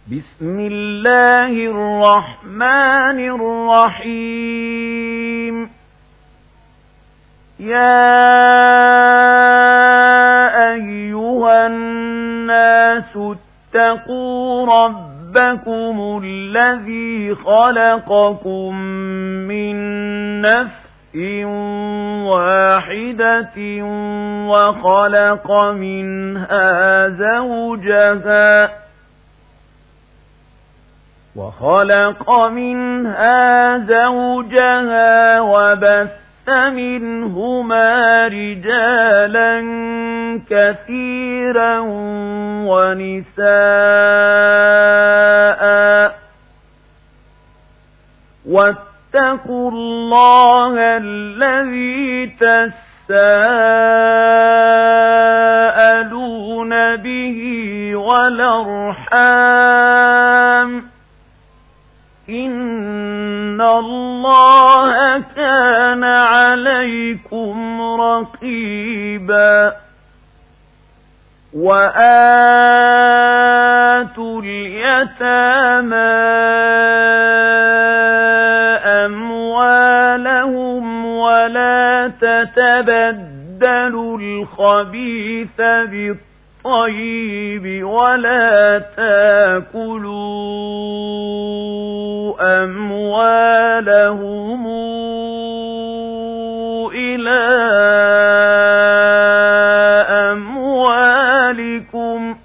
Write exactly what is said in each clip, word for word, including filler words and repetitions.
بسم الله الرحمن الرحيم. يا أيها الناس اتقوا ربكم الذي خلقكم من نفس واحدة وخلق منها زوجها وخلق منها زوجها وبث منهما رجالا كثيرا ونساء واتقوا الله الذي تساءلون به والأرحام إن الله كان عليكم رقيبا. وآتوا اليتامى أموالهم ولا تتبدلوا الخبيث بالطيب ولا تاكلوا أموالهم إلى أموالكم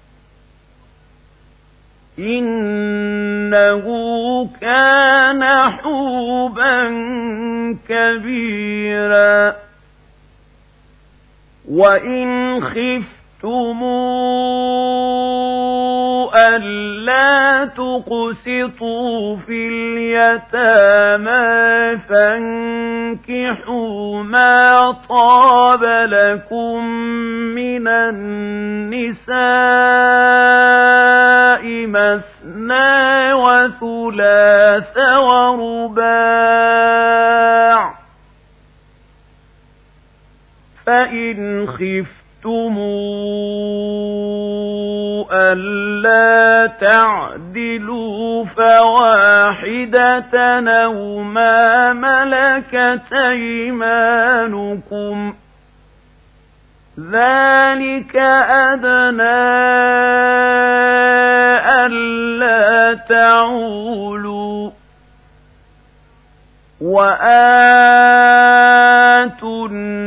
إنه كان حوبا كبيرا. وإن خفتم ألا تقسطوا في اليتامى فانكحوا ما طاب لكم من النساء مثنى وثلاث ورباع فإن خفتم ألا تعدلوا فواحدة أو ما ملكت أيمانكم ذلك أدنى ألا تعولوا. وآتوا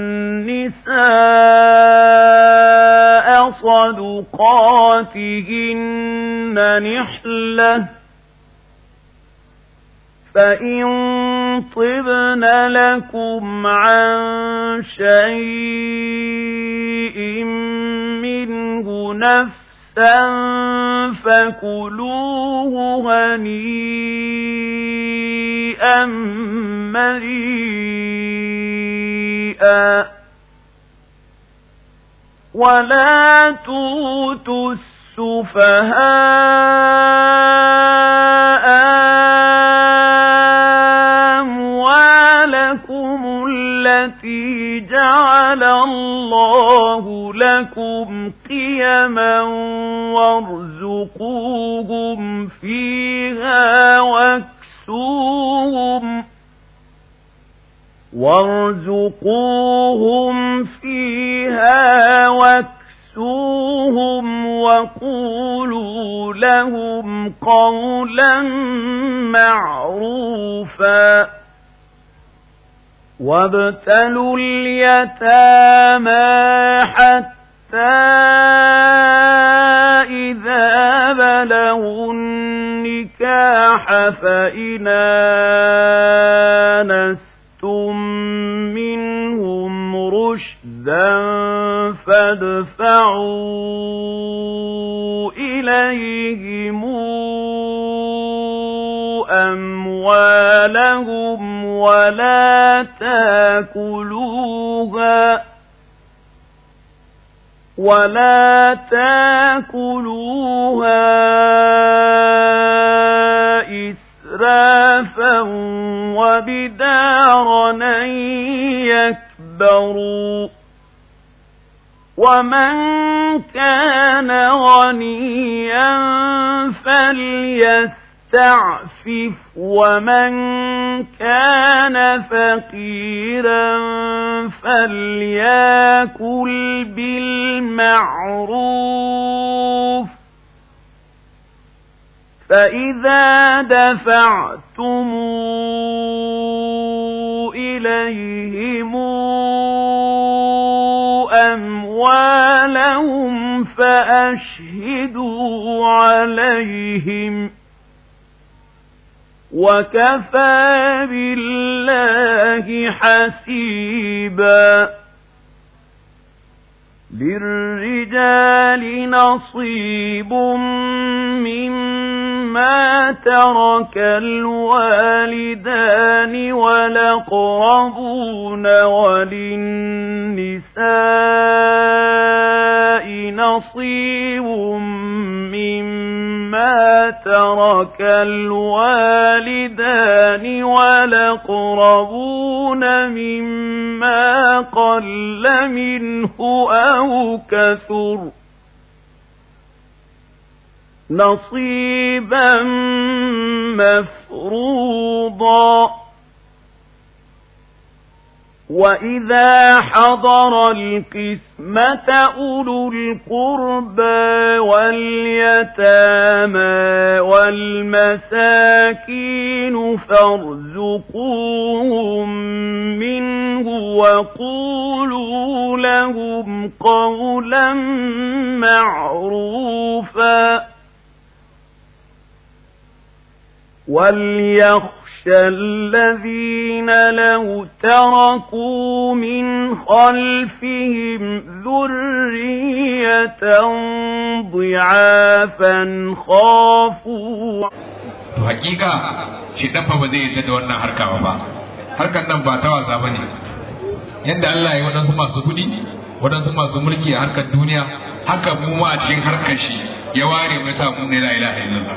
النساء صدقاتهن نحلة فإن طبن لكم عن شيء منه نفسا فكلوه هنيئا مريئا. ولا تؤتوا السفهاء أموالكم التي جعل الله لكم قيما وارزقوهم فيها واكسوهم وارزقوهم فيها واكسوهم وقولوا لهم قولا معروفا. وابتلوا اليتامى حتى إذا بلغوا النكاح فإن آنستم منهم رشدا فادفعوا إليهم أموالهم ولا تاكلوها ولا تاكلوها إسرافا وبدارا أن يكبروا ومن كان غنيا فليستعفف ومن كان فقيرا فليأكل بالمعروف فإذا دفعتم إليهم أموالهم فأشهدوا عليهم وكفى بالله حسيبا للرجال نصيب مما ترك الوالدان والأقربون وللنساء نصيب مما ترك الوالدان والأقربون مما قل منه أو كثر نصيبا مفروضا وإذا حضر القسمة أولو القربى واليتامى والمساكين فارزقوهم منه وقولوا لهم قولا معروفا وليخشى الذين لو تركوا من خلفهم ذرية ضعافا خافوا حقيقة شيطان fa ba zai yadda da wannan harka ba harkar nan ba ta wasa bane yadda Allah ya wadansu masu kudi wadansu masu mulki a harkar duniya haka mu ma a cikin harkar shi ya ware mu sa mu ne la ilaha illallah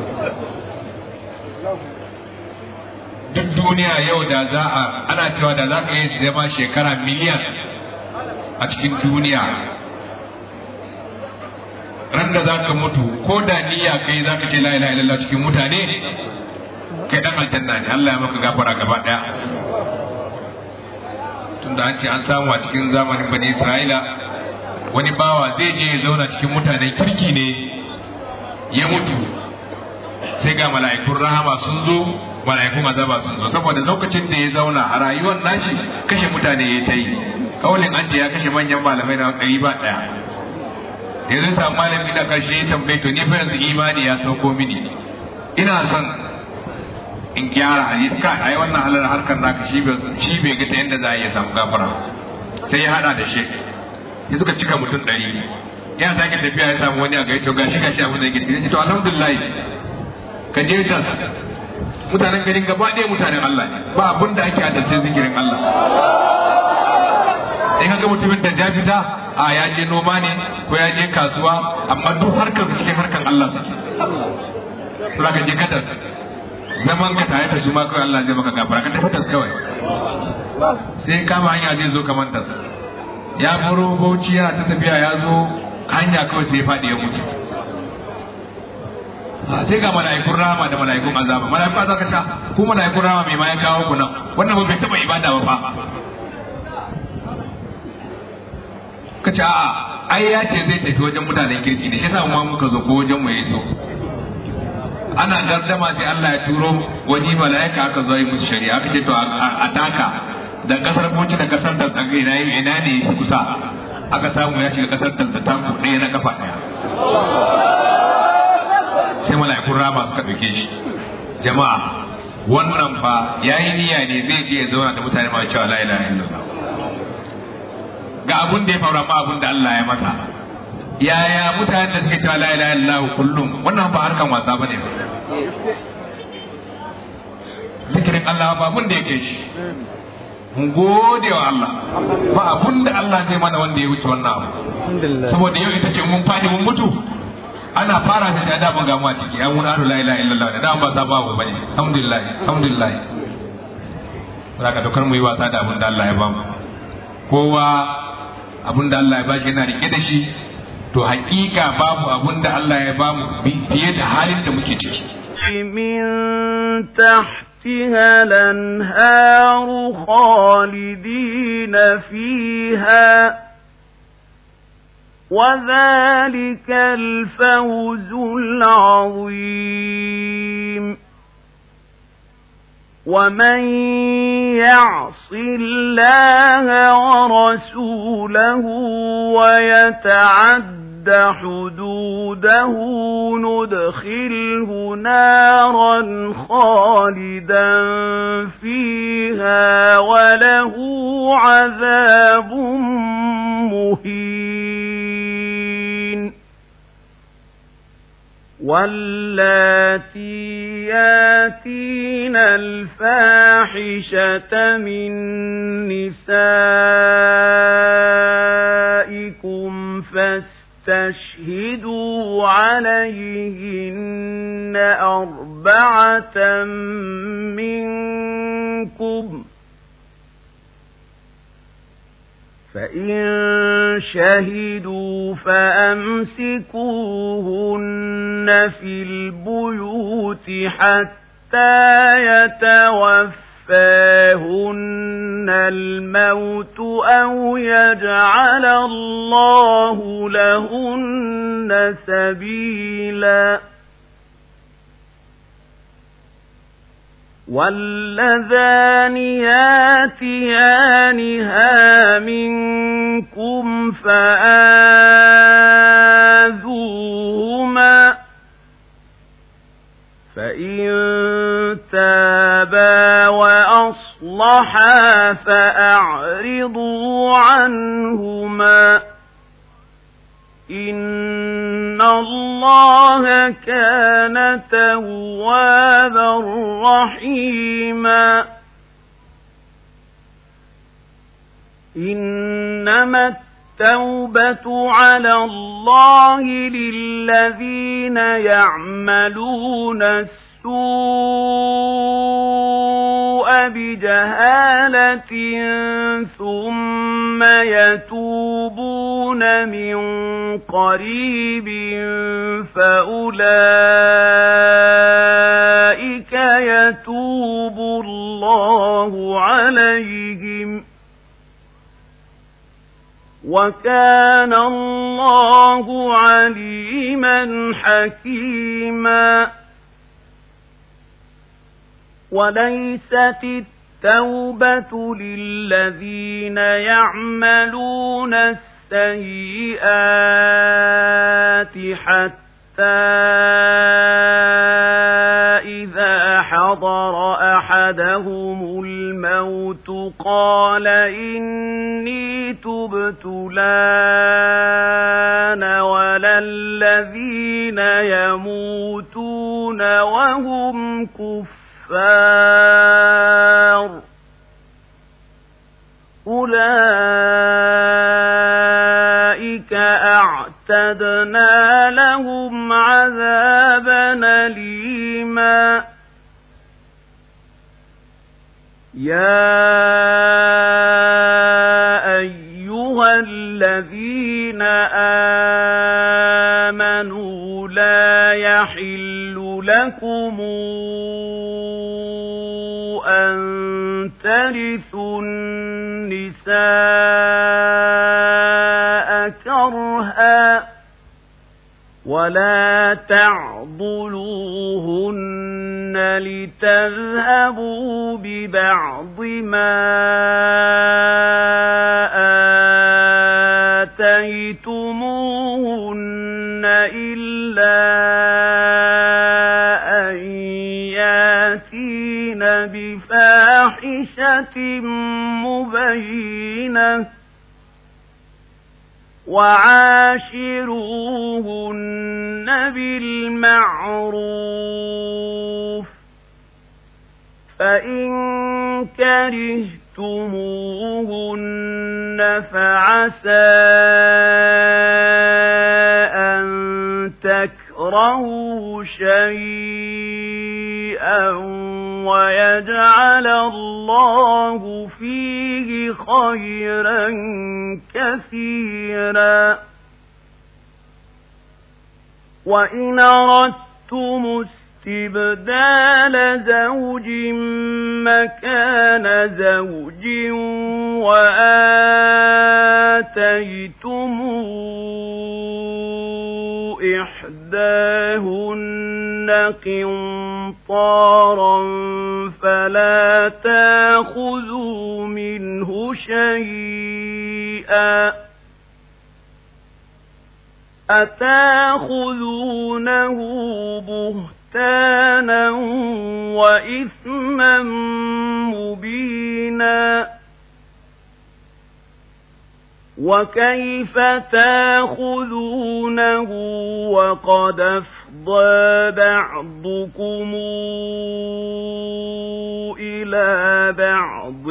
duk duniya yau da za a ana cewa da za ka yi shi zama shekara miliyan a cikin duniya ran da za ka mutu ko da niyya kai za ka ce la ilaha illallah cikin mutane kai dan aljanna ne Allah ya maka gafara gaba daya tunda an ce an samu a cikin zamanin bani Isra'ila wani bawa zai je ya zauna cikin mutanen kirki ne ya mutu sai ga mala'ikun rahama sun zo mala'ikun azaba sun zo saboda lokacin da ya zauna a rayuwar nashi kashe mutane ya ta yi kaulin an ce ya kashe manyan malamai na ɗari ba ɗaya yanzu sa malami da karshe ya tambaye to ni fa yanzu imani ya sauko mini ina son in gyara hadisi ka ai wannan halar harkar naka shi bai shi bai ga ta yanda za a iya samu gafara sai ya hada da shi ya suka cika mutum ɗari ya sake tafiya ya samu wani a gaito gashi gashi abin da yake cikin to alhamdulillah ka je das mutanen garin gaba ɗaya mutanen Allah ne ba abin da ake hada sai zikirin Allah in ga mutumin da ya fita a ya je noma ne ko ya je kasuwa amma duk harkar su cikin harkar Allah suke sura ka je katas zaman ka tare da su ma kawai Allah zai maka gafara ka tafi tas kawai sai kama hanya zai zo kamar tas ya baro bauchi yana ta tafiya ya zo hanya kawai sai ya faɗi ya mutu sai ga mala'ikun rahama da mala'ikun azaba mala'ikun azaba kaca ku mala'ikun rahama mai ma ya kawo ku nan wannan ba bai taba ibada ba fa kace a'a ai ya ce zai tafi wajen mutanen kirki ne shi yasa mu muka zo ko wajen mu yaso ana gardama sai Allah ya turo wani mala'ika aka zo yi musu shari'a aka ce to a taka da kasar Bauchi da kasar da tsangai na ina ne kusa aka samu ya shiga kasar da ta ɗaya na kafa ɗaya sai mala'ikun rama suka ɗauke shi jama'a wannan fa yayi niyya ne zai je ya zauna da mutane masu cewa la ilaha illallah ga abun da ya faru ma abun da Allah ya masa yaya mutanen da suke cewa la ilaha illallah kullum wannan ba harkan wasa bane ba zikirin Allah ba abun da yake shi mun gode wa Allah ba abun da Allah zai mana wanda ya wuce wannan abu saboda yau ita ce mun fadi mun mutu ana fara ta da mun ga mu a ciki an wuna la ilaha illallah da ba sa babu bane alhamdulillah alhamdulillah saka dokar mu yi wasa da abin da Allah ya ba mu kowa abin da Allah ya ba shi yana rike da shi to haƙiƙa babu abun da Allah ya bamu fiye da halin da muke ciki. min tahtiha al-anharu khalidina fiha wa dhalika al-fawzul 'azim. ومن يعص الله ورسوله ويتعد حدوده ندخله نارا خالدا فيها وله عذاب مهين. واللاتي ياتين الفاحشة من نسائكم فاستشهدوا عليهن أربعة منكم فإن شهدوا فأمسكوهن في البيوت حتى يتوفاهن الموت أو يجعل الله لهن سبيلا. واللذان ياتيانها منكم فآذوهما فإن تابا وأصلحا فأعرضوا عنهما إن الله كان توابا رحيما. إنما التوبة على الله للذين يعملون السوء بجهالة ثم يتوبون من قريب فأولئك يتوب الله عليهم وكان الله عليما حكيما. وليست التوبة للذين يعملون السيئات حتى إذا حضر أحدهم الموت قال إني تبت الآن ولا الذين يموتون وهم كفار أولئك أعتدنا لهم عذابا أليما. يا أيها الذين آمنوا لا يحل لكم أن ترثوا النساء كرها ولا تعضلوهن لتذهبوا ببعض ما آتيتموهن إلا أن ياتين بفاحشة مبينة وعاشروهن بالمعروف فإن كرهتموهن فعسى أن تكرهوا شيئا ويجعل الله فيه خيرا كثيرا. وإن أردتم استبدال زوج مكان زوج وآتيتم إحداهن قنطارا فلا تأخذوا منه شيئا أتأخذونه بهتانا وإثما مبينا وكيف تأخذونه وقد أفضى بعضكم إلى بعض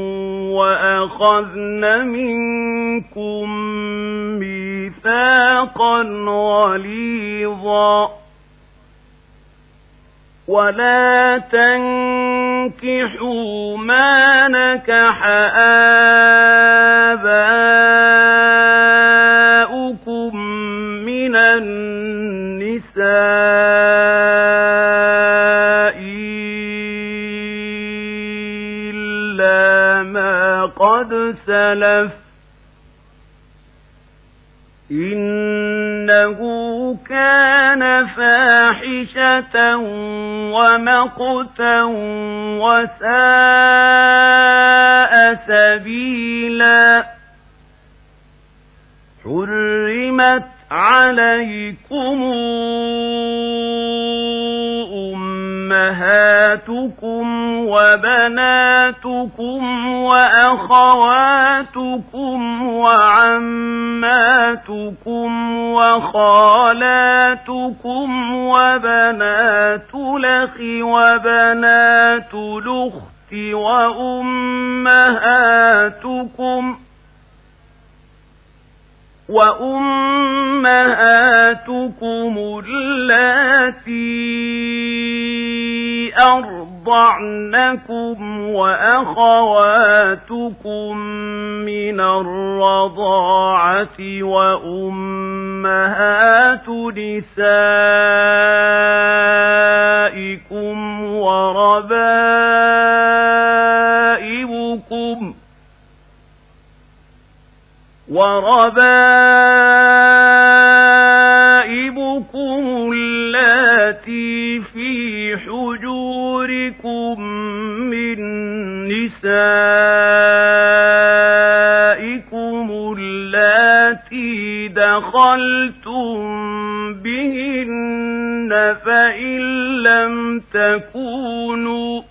وأخذن منكم ميثاقا غليظا ولا تنكحوا ما نكح آباؤكم من النساء إلا ما قد سلف إنه كان فاحشة ومقتا وساء سبيلا حرمت عليكم أمهاتكم وبناتكم وأخواتكم وعماتكم وخالاتكم وبنات الأخ وبنات الأخت وأمهاتكم وأمهاتكم اللاتي أرضعنكم وأخواتكم من الرضاعة وأمهات نسائكم وربائبكم وربائبكم اللاتي في حجوركم من نسائكم اللاتي دخلتم بهن فإن لم تكونوا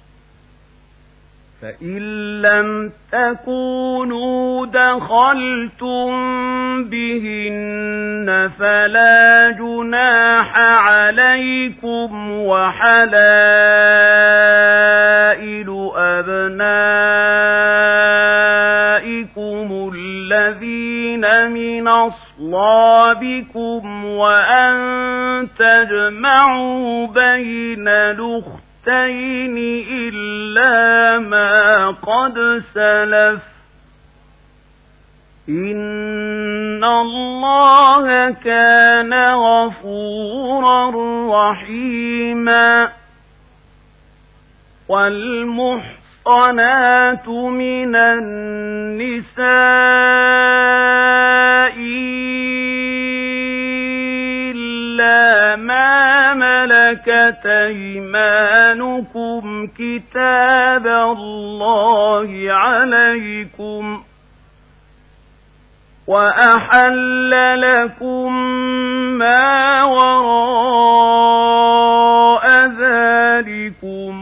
فإن لم تكونوا دخلتم بهن فلا جناح عليكم وحلائل أبنائكم الذين من أصلابكم وأن تجمعوا بين الأختين إلا ما قد سلف إن الله كان غفورا رحيما والمحصنات من النساء إلا ما ملكت أيمانكم كتاب الله عليكم وأحل لكم ما وراء ذلكم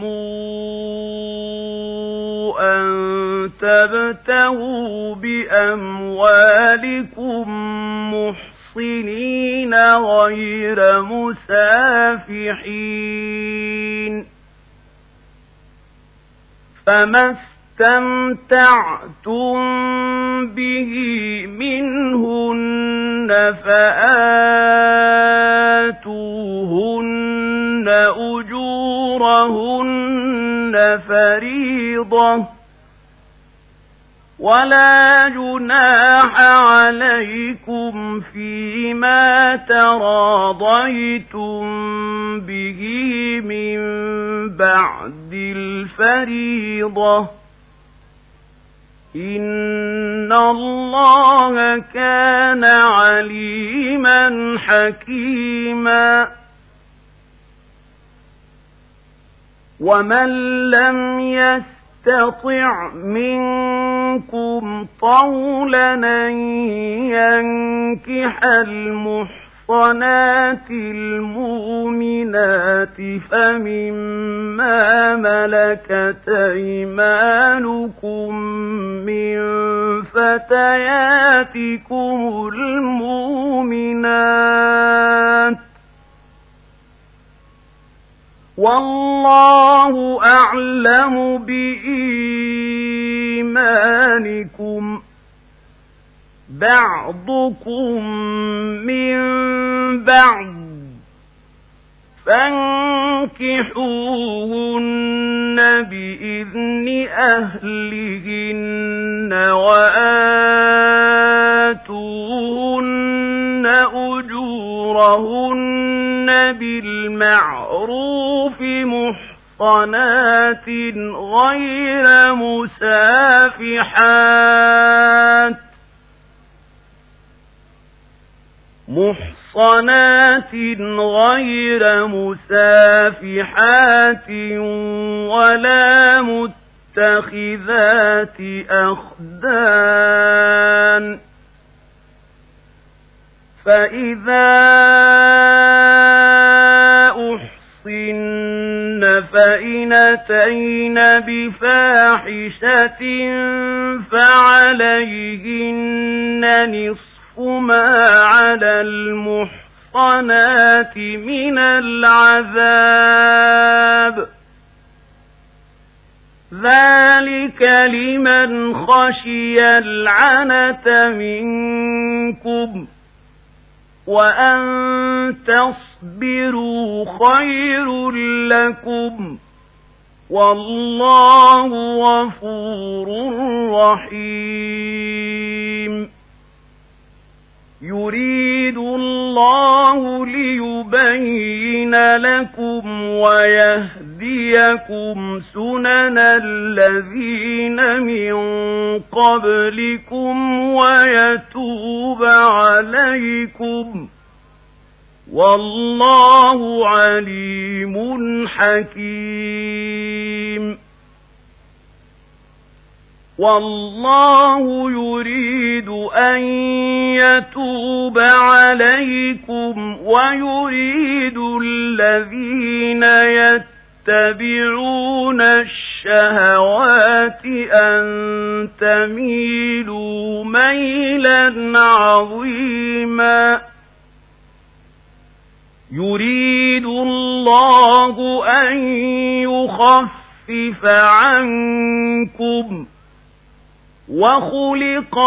أن تبتغوا بأموالكم محصنين غير مسافحين فما استمتعتم به منهن فآتوهن أجورهن فريضة ولا جناح عليكم فيما تراضيتم به من بعد الفريضة إن الله كان عليما حكيما ومن لم يستطع منكم طولا أن ينكح المحصنات المؤمنات فمما ملكت أيمانكم من فتياتكم المؤمنات والله أعلم بإيمانكم بعضكم من بعض فانكحوهن بإذن أهلهن وآتوهن أجورهن بالمعروف محصنات غير مسافحات محصنات غير مسافحات ولا متخذات أخدان فإذا أحصن فإن أتين بفاحشة فعليهن نصف ما على المحصنات من العذاب ذلك لمن خشي العنة منكم وأن تصبروا خير لكم والله غفور رحيم يريد الله ليبين لكم ويهديكم سنن الذين من قبلكم ويتوب عليكم والله عليم حكيم والله يريد أن يتوب عليكم ويريد الذين يتبعون الشهوات أن تميلوا ميلا عظيما يريد الله أن يخفف عنكم وخلق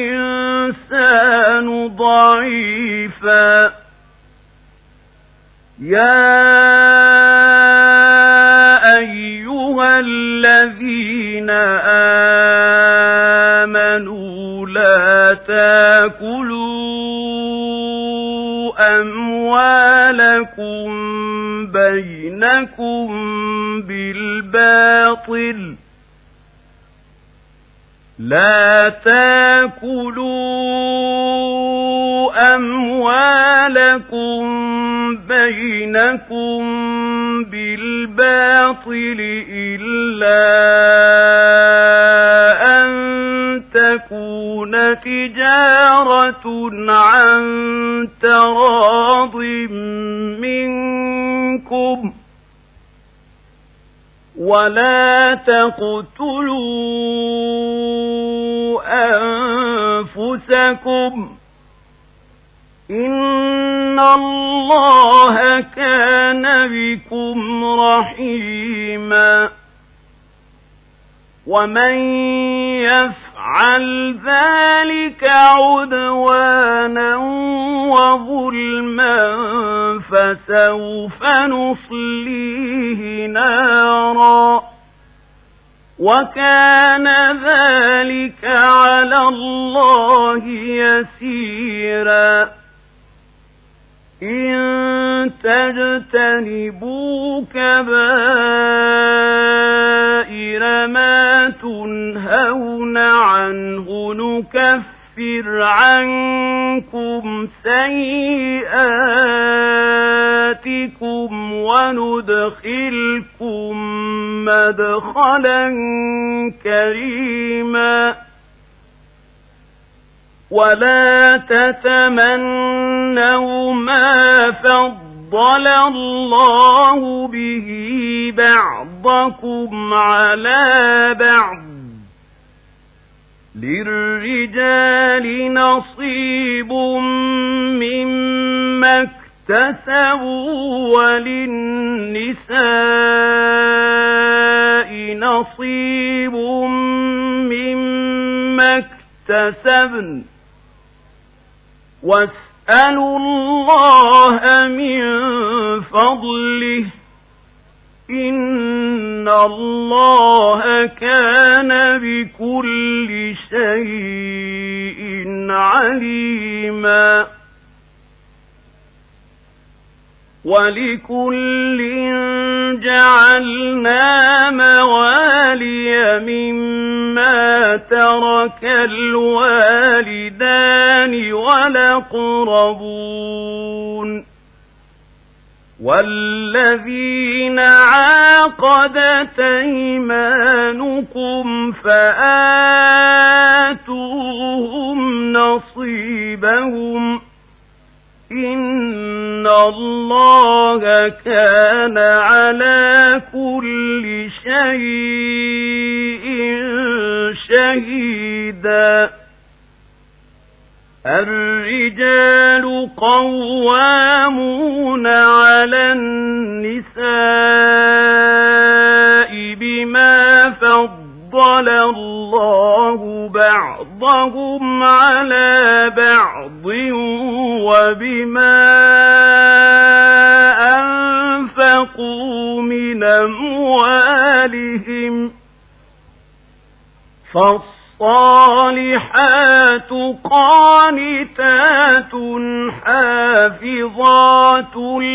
الإنسان ضعيفا يا أيها الذين آمنوا لا تاكلوا أموالكم بينكم بالباطل لا تاكلوا أموالكم بينكم بالباطل إلا أن تكون تجارة عن تراض منكم ولا تقتلوا أنفسكم إن الله كان بكم رحيما ومن يفعل ذلك عدوانا وظلما فسوف نصليه نارا وكان ذلك على الله يسيرا إن تجتنبوا كبائر ما تنهون عنه نكفر عنكم سيئاتكم وندخلكم مدخلا كريما ولا تتمنوا ما فضل الله به بعضكم على بعض للرجال نصيب مما اكتسبوا وللنساء نصيب مما اكتسبن واسألوا الله من فضله إن الله كان بكل شيء عليما ولكل جعلنا موالي مما ترك الوالدان والأقربون والذين عاقدت أيمانكم فآتوهم نصيبهم إن الله كان على كل شيء شهيدا الرجال قوامون على النساء بما فضل الله بعضهم على بعض وبما أنفقوا من أموالهم فالصالحات قانتات حافظات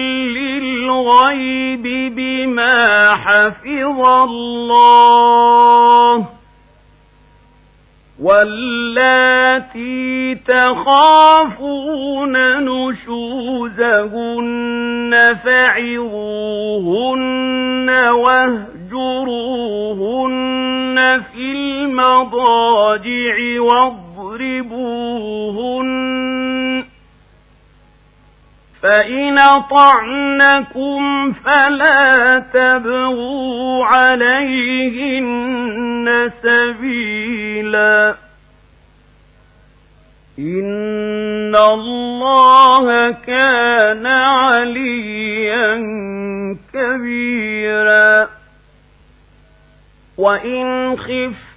للغيب بما حفظ الله واللاتي تخافون نشوزهن فعظوهن واهجروهن في المضاجع واضربوهن فإن أطعنكم فلا تبغوا عليهن سبيلا إن الله كان عليا كبيرا وإن خفتم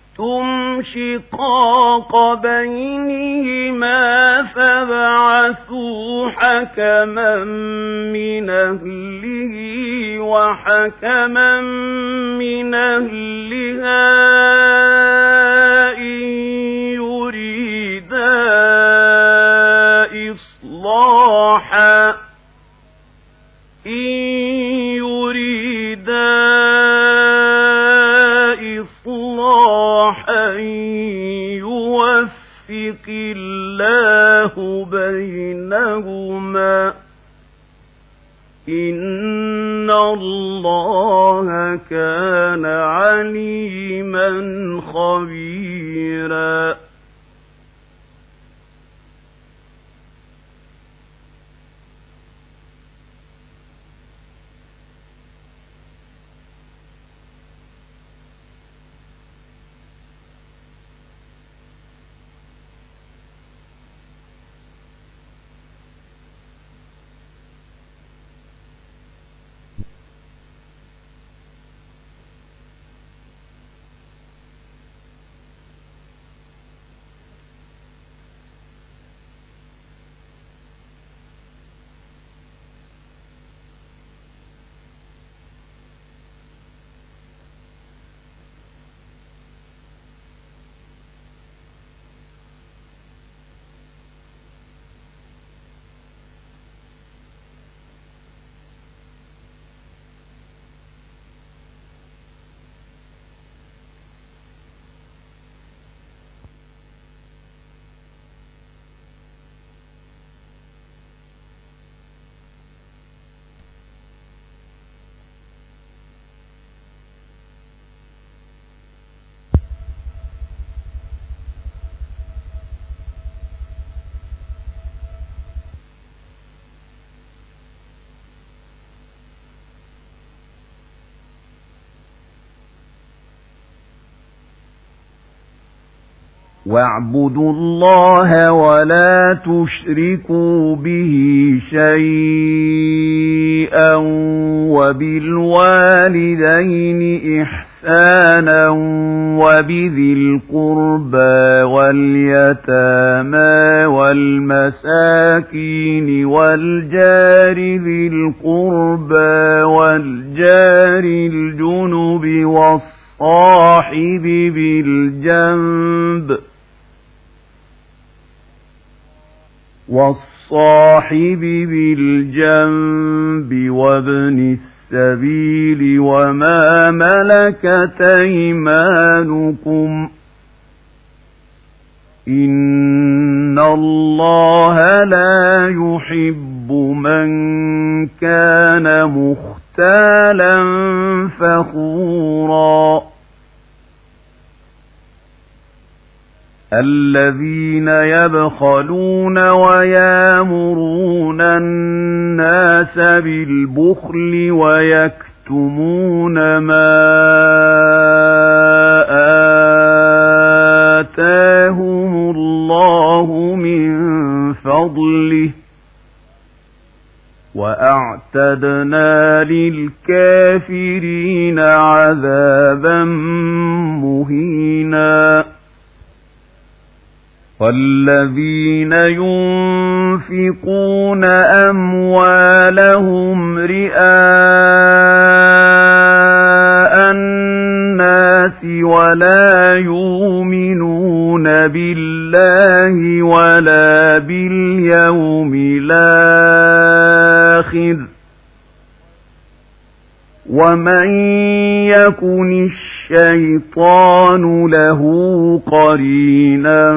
شقاق بينهما فابعثوا حكما من أهله وحكما من أهلها إن يريدا إصلاحا إن يريدا إصلاحا يوفق الله بينهما إن الله كان عليما خبيرا واعبدوا الله ولا تشركوا به شيئا وبالوالدين إحسانا وبذي القربى واليتامى والمساكين والجار ذي القربى والجار الجنب والصاحب بالجنب والصاحب بالجنب وابن السبيل وما ملكت أيمانكم إن الله لا يحب من كان مختالا فخورا الذين يبخلون ويامرون الناس بالبخل ويكتمون ما آتاهم الله من فضله وأعتدنا للكافرين عذابا مهينا والذين ينفقون أموالهم رئاء الناس ولا يؤمنون بالله ولا باليوم الآخر ومن يكن الشيطان له قرينا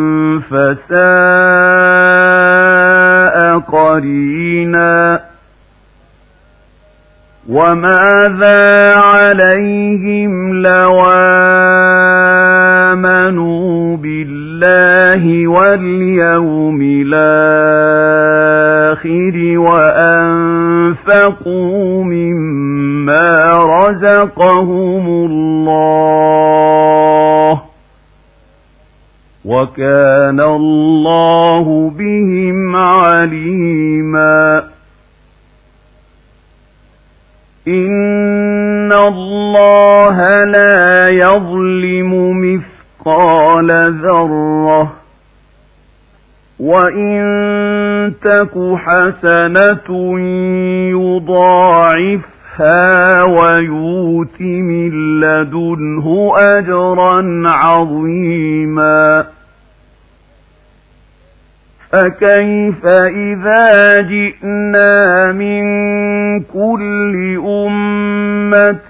فساء قرينا وماذا عليهم لو آمنوا بالله واليوم الآخر وأنفقوا مما رزقهم الله وكان الله بهم عليما إن الله لا يظلم مثقال ذرة وإن تك حسنة يضاعفها ويؤت من لدنه أجرا عظيما فكيف إذا جئنا من كل أمة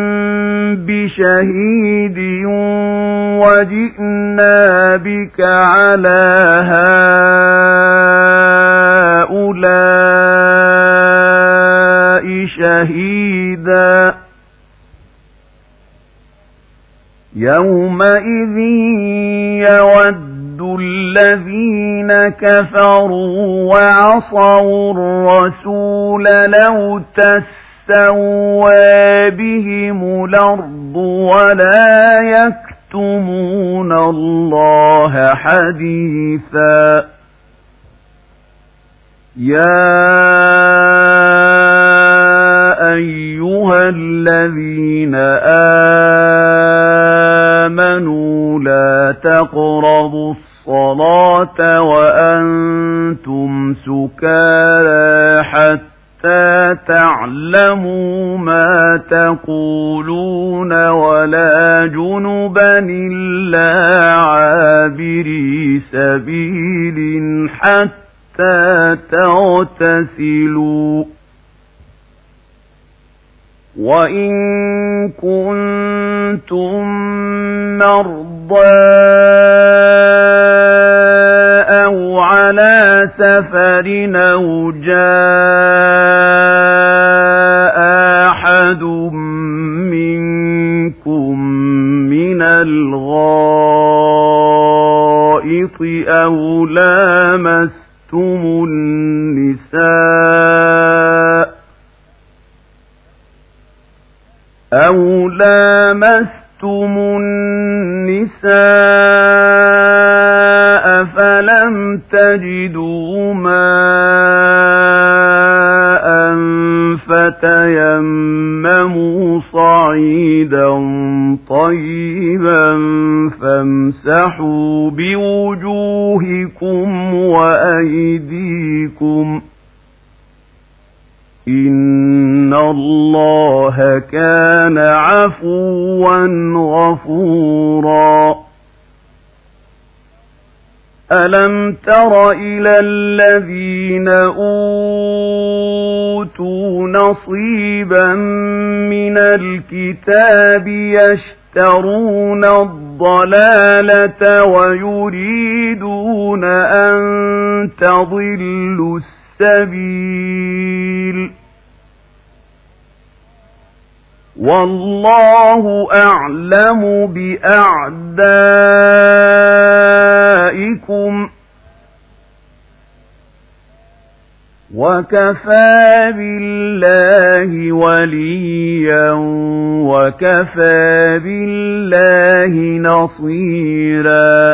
بشهيد وجئنا بك على هؤلاء شهيدا يومئذ يود الذين كفروا وعصوا الرسول لو تسوى بهم الأرض ولا يكتمون الله حديثا يا أيها الذين آمنوا لا تقربوا الصلاة وأنتم سكارى حتى تعلموا ما تقولون ولا جنبا إلا عابري سبيل حتى تغتسلوا وإن كنتم مرضى أو على سفر أو جاء أحد منكم من الغائط أو لامستم النساء أو لامستم النساء فلم تجدوا ماء فتيمموا صعيدا طيبا فامسحوا بوجوهكم وأيديكم إن الله كان عفوا غفورا ألم تر إلى الذين أوتوا نصيبا من الكتاب يشترون الضلالة ويريدون أن تضلوا السبيل والله أعلم بأعدائكم وكفى بالله وليا وكفى بالله نصيرا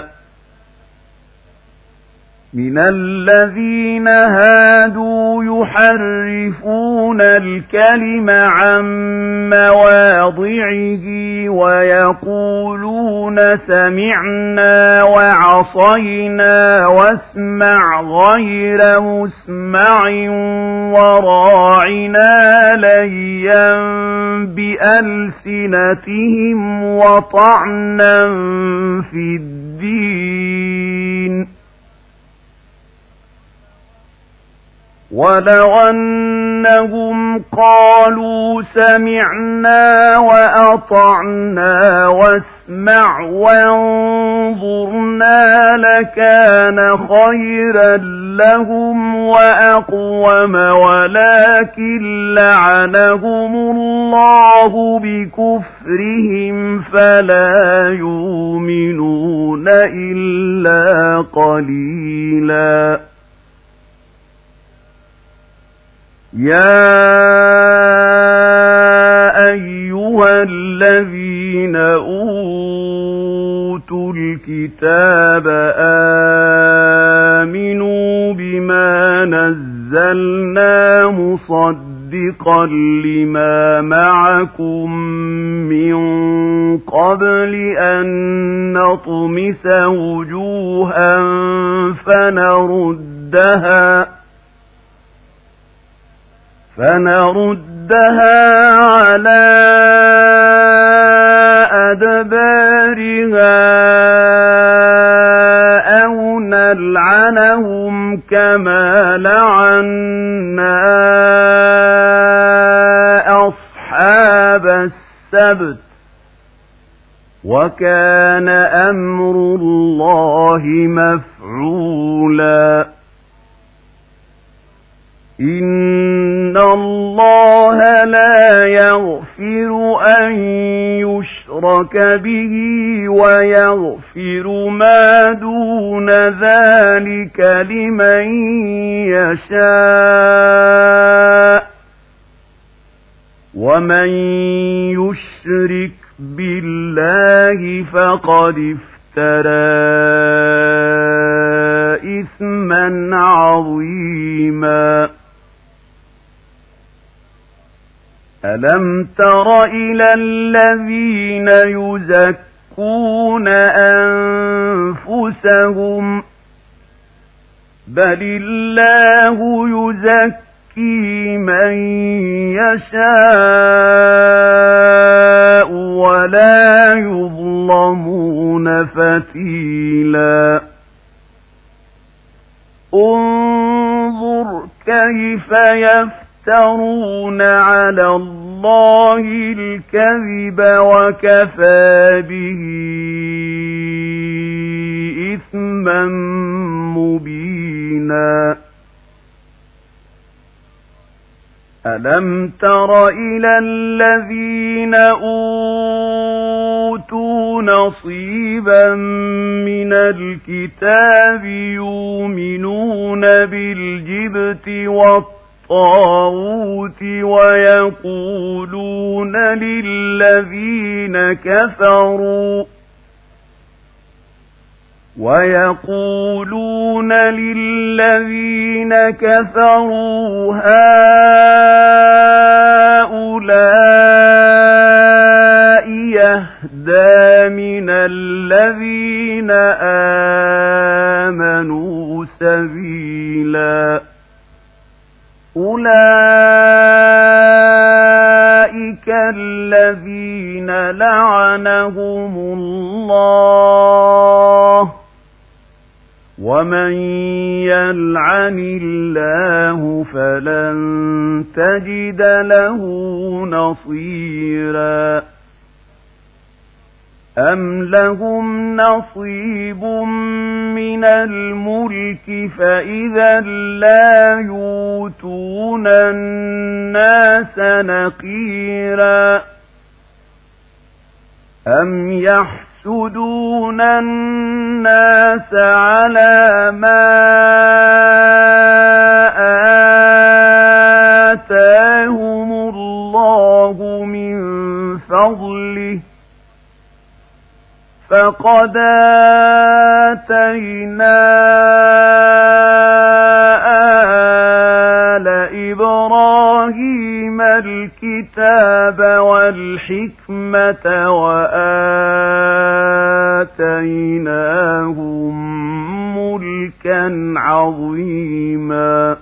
من الذين هادوا يحرفون الكلم عن مواضعه ويقولون سمعنا وعصينا واسمع غير مسمع وراعنا ليا بألسنتهم وطعنا في الدين ولو أنهم قالوا سمعنا وأطعنا واسمع وانظرنا لكان خيرا لهم وأقوم ولكن لعنهم الله بكفرهم فلا يؤمنون إلا قليلا يا أيها الذين أوتوا الكتاب آمنوا بما نزلنا مصدقا لما معكم من قبل أن نطمس وجوها فنردها فنردها على أدبارها أو نلعنهم كما لعنا أصحاب السبت وكان أمر الله مفعولا إن الله لا يغفر أن يشرك به ويغفر ما دون ذلك لمن يشاء ومن يشرك بالله فقد افترى إثما عظيما ألم تر إلى الذين يزكون أنفسهم بل الله يزكي من يشاء ولا يظلمون فتيلا انظر كيف يفترون يفترون على الله الكذب وكفى به إثما مبينا ألم تر إلى الذين أوتوا نصيبا من الكتاب يؤمنون بالجبت والطاغوت الطاغوت ويقولون للذين كفروا ويقولون للذين كفروا هؤلاء يهدى من الذين آمنوا سبيلا أولئك الذين لعنهم الله ومن يلعن الله فلن تجد له نصيرا أم لهم نصيب من الملك فإذا لا يؤتون الناس نقيرا أم يحسدون الناس على ما آتاهم الله من فضله فقد آتينا آل إبراهيم الكتاب والحكمة وآتيناهم ملكا عظيما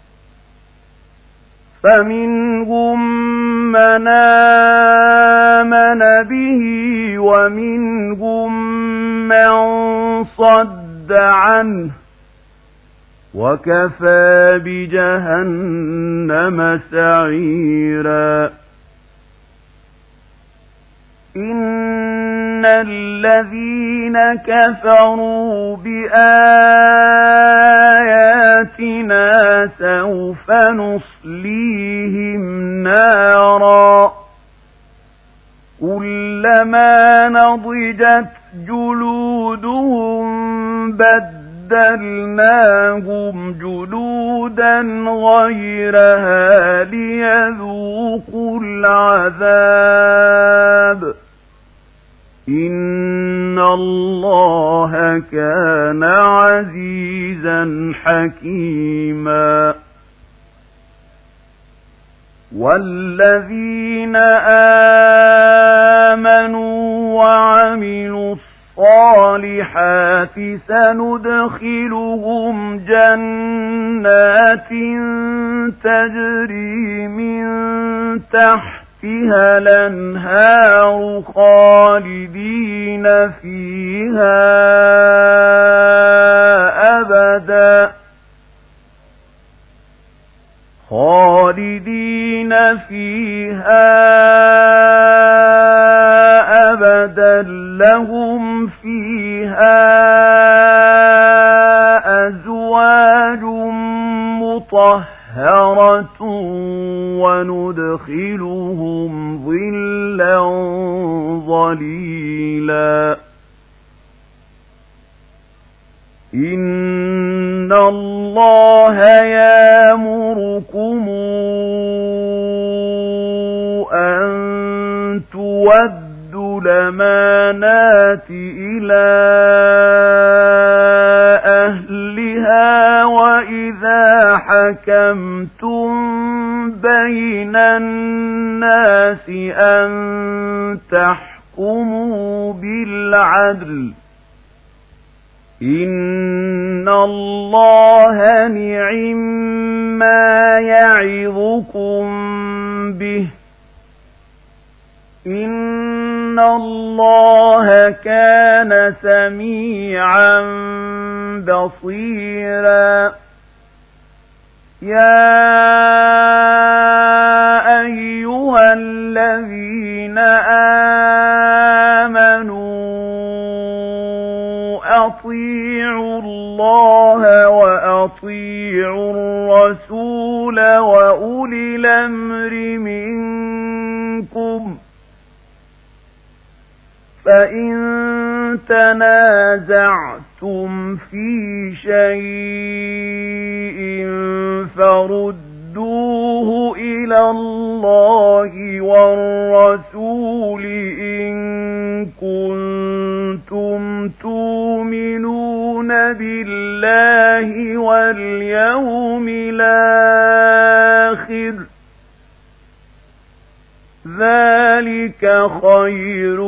فمنهم من آمن به ومنهم من صد عنه وكفى بجهنم سعيرا إن الذين كفروا بآياتنا سوف نصليهم نارا كلما نضجت جلودهم بدلناهم جلودا غيرها ليذوقوا العذاب إن الله كان عزيزا حكيما والذين آمنوا وعملوا الصالحات سندخلهم جنات تجري من تحتها الأنهار خالدين فيها أبدا خالدين فيها أبدا لهم فيها أزواج مطهرة وندخلهم ظلا ظليلا إن الله يأمركم أن تودوا الأمانات إلى أهلها وإذا حكمتم بين الناس أن تحكموا بالعدل إن الله نعما يعظكم به إن الله كان سميعا بصيرا يا أيها الذين آمنوا أطيعوا الله وأطيعوا الرسول وأولي الأمر منكم فإن تنازعتم في شيء فردوه إلى الله والرسول إن كنتم تؤمنون بالله واليوم الآخر ذلك خير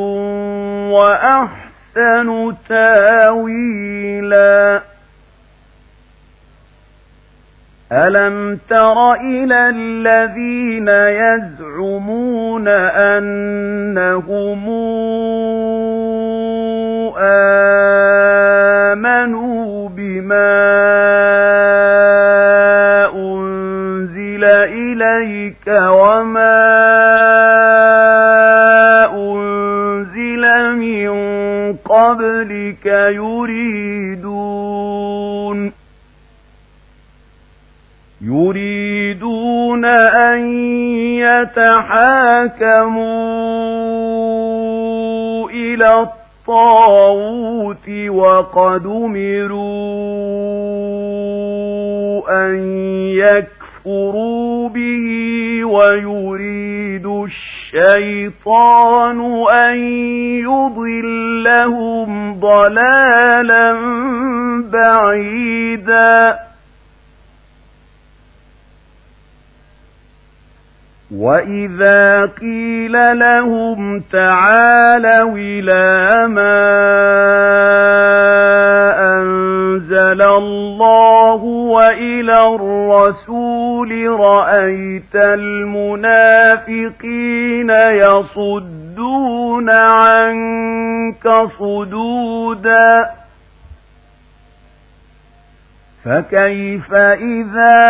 وأحسن تاويلا ألم تر إلى الذين يزعمون أنهم آمنوا بما أنزل إليك وما أنزل من قبلك يريدون يريدون أن يتحاكموا إلى الطاغوت وقد أمروا أن يكفروا به ويريد الشيطان أن يضلهم ضلالا بعيدا وَإِذَا قِيلَ لَهُمْ تَعَالَوْا إِلَى مَا أَنزَلَ اللَّهُ وَإِلَى الرَّسُولِ رَأَيْتَ الْمُنَافِقِينَ يَصُدُّونَ عَنكَ صُدُودًا فكيف إذا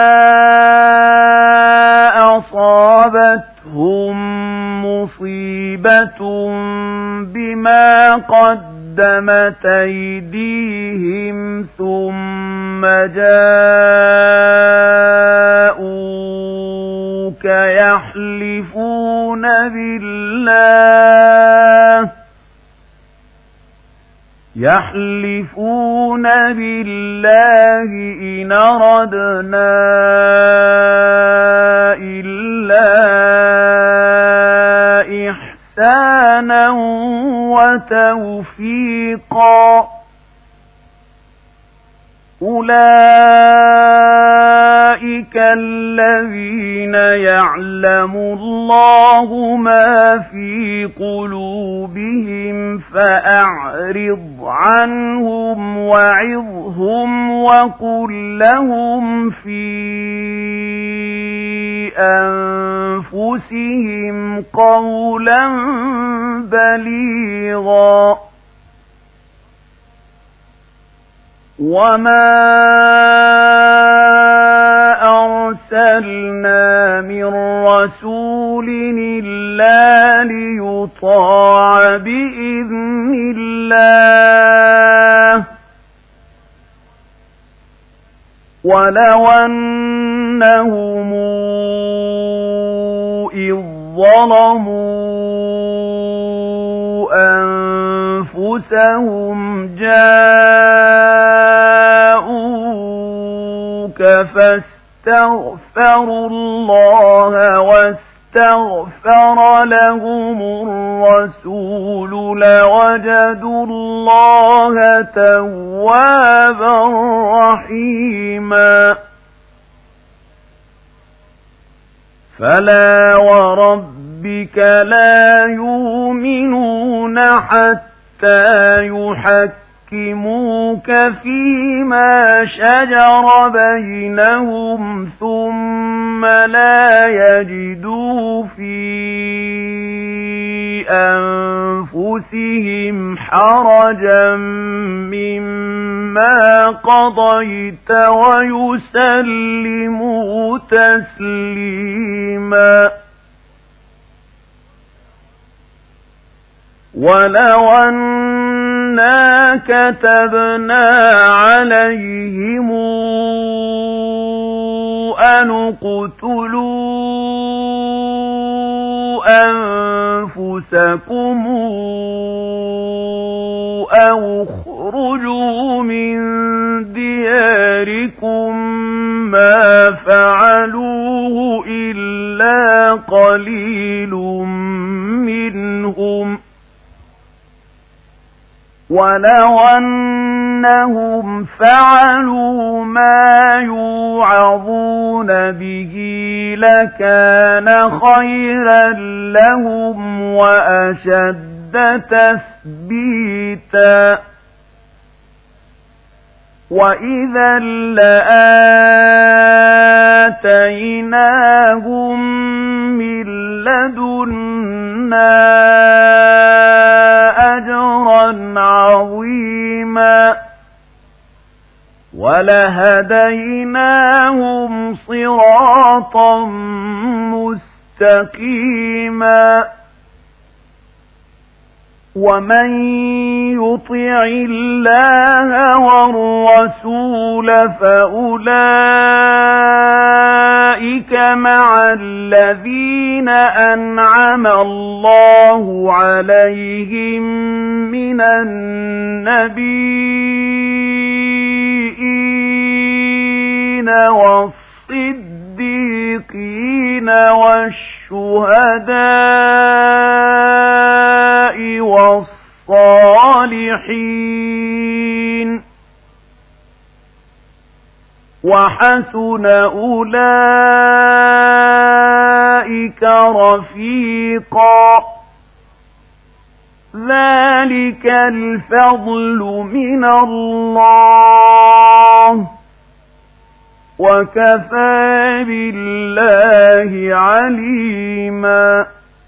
أصابتهم مصيبة بما قدمت أيديهم ثم جاءوك يحلفون بالله يحلفون بالله إن أردنا إلا إحسانا وتوفيقا أولئك الذين يعلم الله ما في قلوبهم فأعرض عنهم وعظهم وقل لهم في أنفسهم قولا بليغا وما أرسلنا من رسول إلا ليطاع بإذن الله ولو أنهم إذ ظلموا أنفسهم جاءوك فاستغفروا الله واستغفر لهم الرسول لوجدوا الله توابا رحيما فلا وربك لا يؤمنون حتى يحكموك فيما شجر بينهم ثم لا يجدوا في أنفسهم حرجا مما قضيت ويسلموا تسليما ولو أنا كتبنا عليهم أن اقتلوا أنفسكم أو اخرجوا من دياركم ما فعلوه إلا قليل منهم ولو أنهم فعلوا ما يوعظون به لكان خيرا لهم وأشد تثبيتا وإذا لآتيناهم من لدنا أجرا عظيما ولهديناهم صراطا مستقيما ومن يطع الله والرسول فأولئك مع الذين أنعم الله عليهم من النبيين والصديقين والشهداء والصالحين وحسن أولئك رفيقا ذلك الفضل من الله وكفى بالله عليما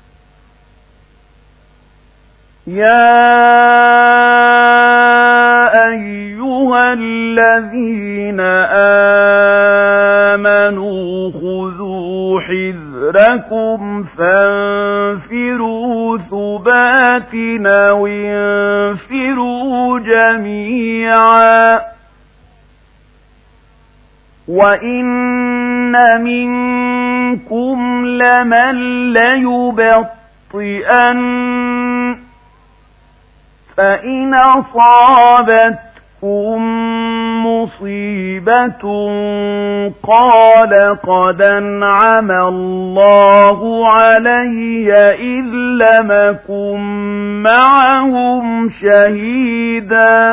يا أيها الذين آمنوا خذوا حذركم فانفروا ثبات أو انفروا جميعا وإن منكم لمن ليبطئن فإن أصابتكم مصيبة قال قد أنعم الله علي إذ لم أكن معهم شهيدا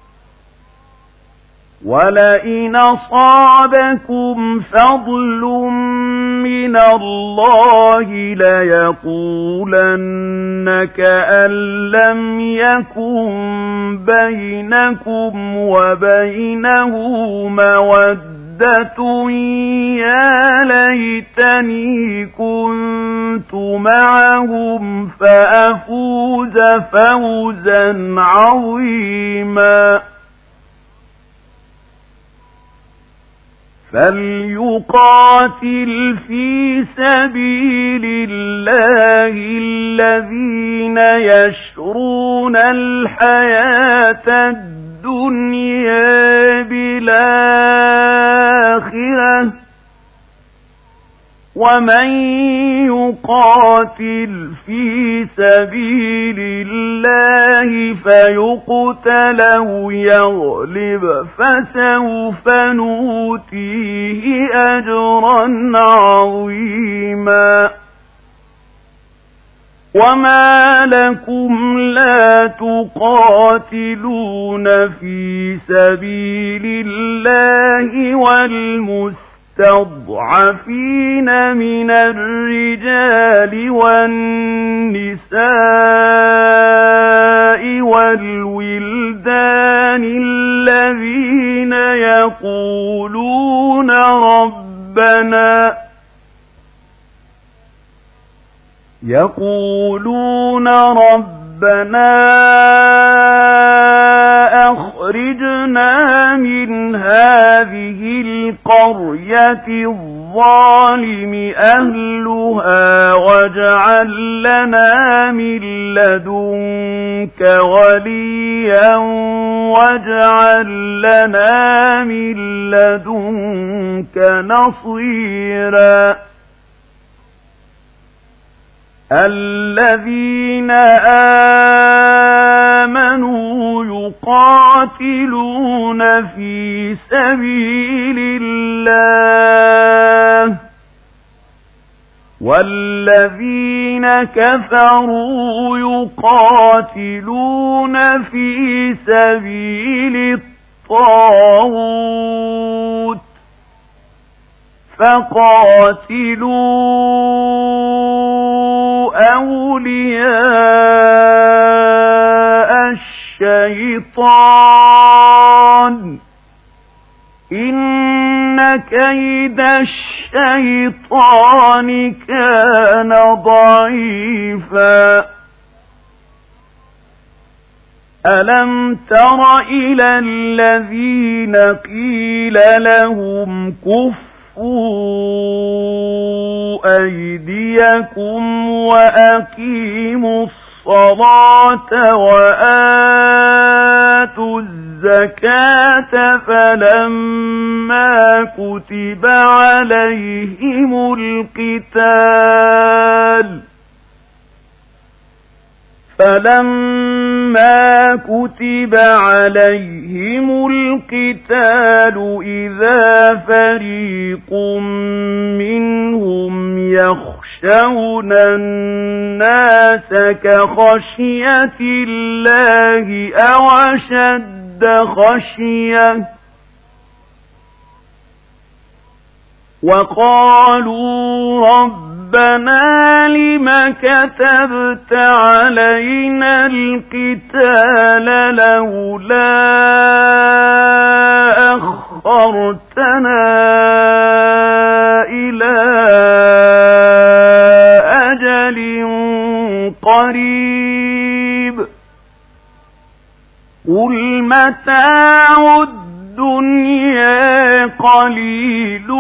ولئن أصابكم فضل من الله ليقولن كأن لم يكن بينكم وبينه مودة يا ليتني كنت معهم فأفوز فوزا عظيما فليقاتل في سبيل الله الذين يشرون الحياة الدنيا بالآخرة ومن يقاتل في سبيل الله فيقتل أو يغلب فسوف نؤتيه أجرا عظيما وما لكم لا تقاتلون في سبيل الله والمسلمين المستضعفين من الرجال والنساء والولدان الذين يقولون ربنا يقولون ربنا أخرجنا من هذه القرية الظالم أهلها واجعل لنا من لدنك وليا واجعل لنا من لدنك نصيرا الذين آمنوا يقاتلون في سبيل الله والذين كفروا يقاتلون في سبيل الطاغوت فقاتلوا أولياء الشيطان إن كيد الشيطان كان ضعيفا ألم تر إلى الذين قيل لهم كفوا أيديكم وأقيموا الصلاة وآتوا الزكاة فلما كتب عليهم القتال فلما كتب عليهم القتال إذا فريق منهم يخشون الناس كخشية الله أو أشد خشية وقالوا ربنا لم كتبت علينا القتال لولا أخرتنا إلى أجل قريب قل متاع الدنيا قليل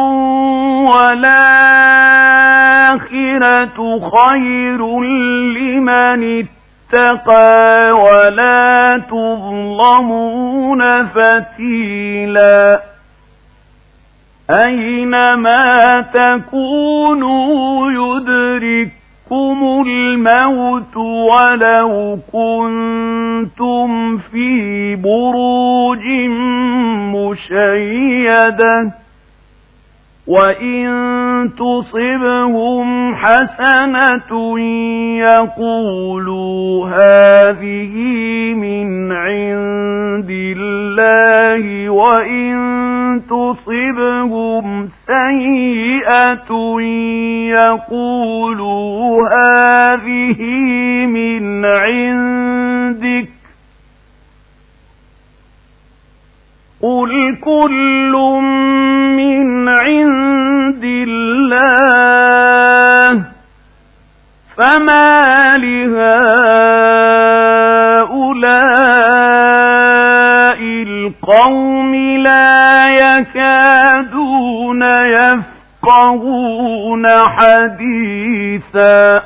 والآخرة خير لمن اتقى ولا تظلمون فتيلا أينما تكونوا يدرككم الموت ولو كنتم في بروج مشيدة وإن تصبهم حسنة يقولوا هذه من عند الله وإن تصبهم سيئة يقولوا هذه من عندك قل كل من عند الله فما لهؤلاء القوم لا يكادون يفقهون حديثا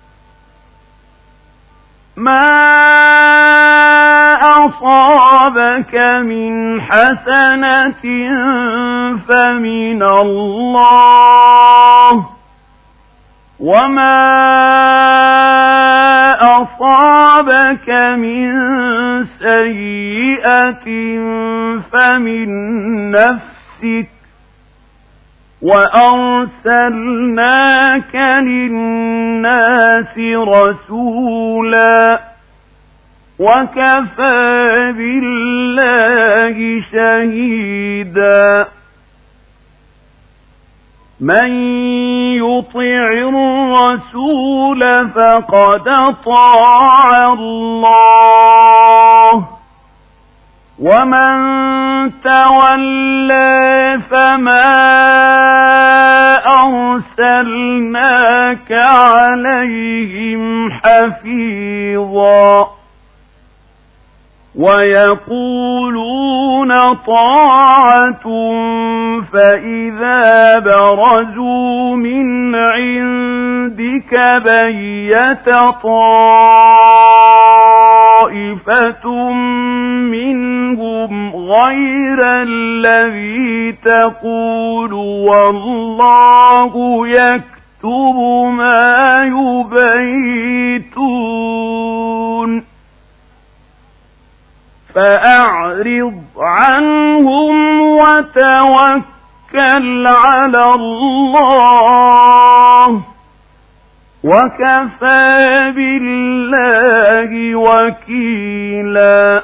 ما أصابك من حسنة فمن الله وما أصابك من سيئة فمن نفسك وأرسلناك للناس رسولا وكفى بالله شهيدا من يطع الرسول فقد أطاع الله ومن تولى فما أرسلناك عليهم حفيظا ويقولون طاعة فإذا برزوا من عندك بيت طائفة منهم غير الذي تقول والله يكتب ما يبيتون فأعرض عنهم وتوكل على الله وكفى بالله وكيلا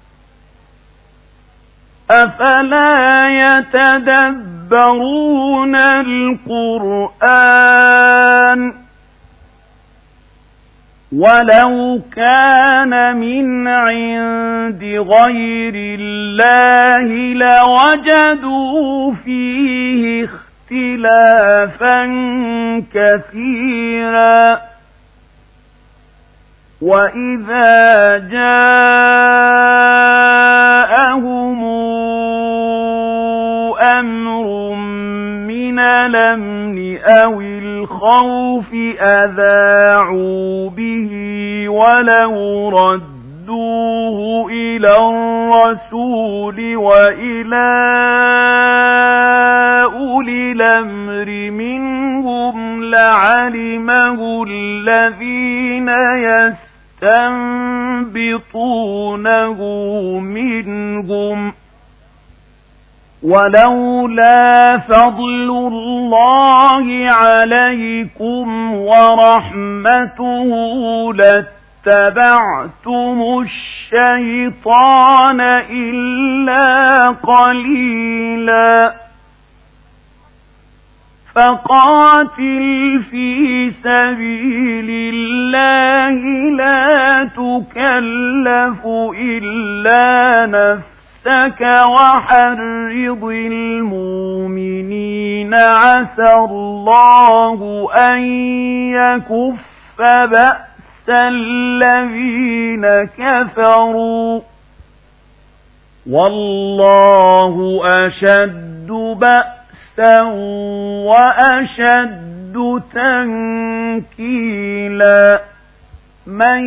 أفلا يتدبرون القرآن ولو كان من عند غير الله لوجدوا فيه اختلافا كثيرا وإذا جاءهم أمر من الأمن أو الخوف أذاعوا به ولو ردوه إلى الرسول وإلى أولي الأمر منهم لعلمه الذين يستنبطونه منهم ولولا فضل الله عليكم ورحمته لاتبعتم الشيطان إلا قليلا فقاتل في سبيل الله لا تكلف إلا نفسك وحرض المؤمنين عسى الله أن يكف بأس الذين كفروا والله أشد بأسا وأشد تنكيلا من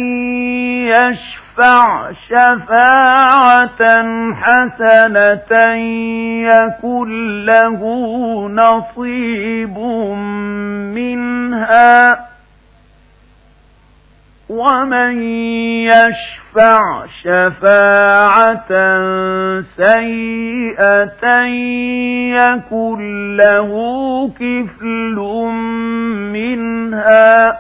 يشفع شفاعة حسنة يكن له نصيب منها ومن يشفع شفاعة سيئة يكن له كفل منها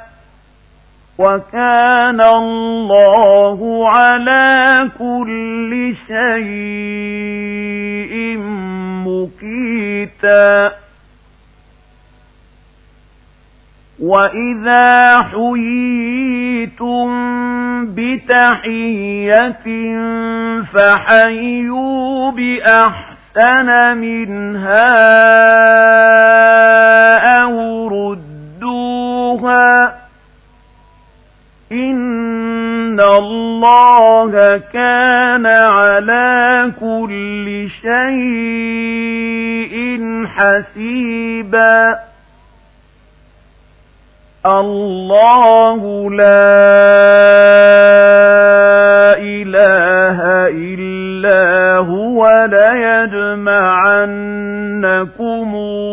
وكان الله على كل شيء مقيتا وإذا حييتم بتحية فحيوا بأحسن منها أو ردوها إن الله كان على كل شيء حسيبا الله لا إله إلا هو ليجمعنكم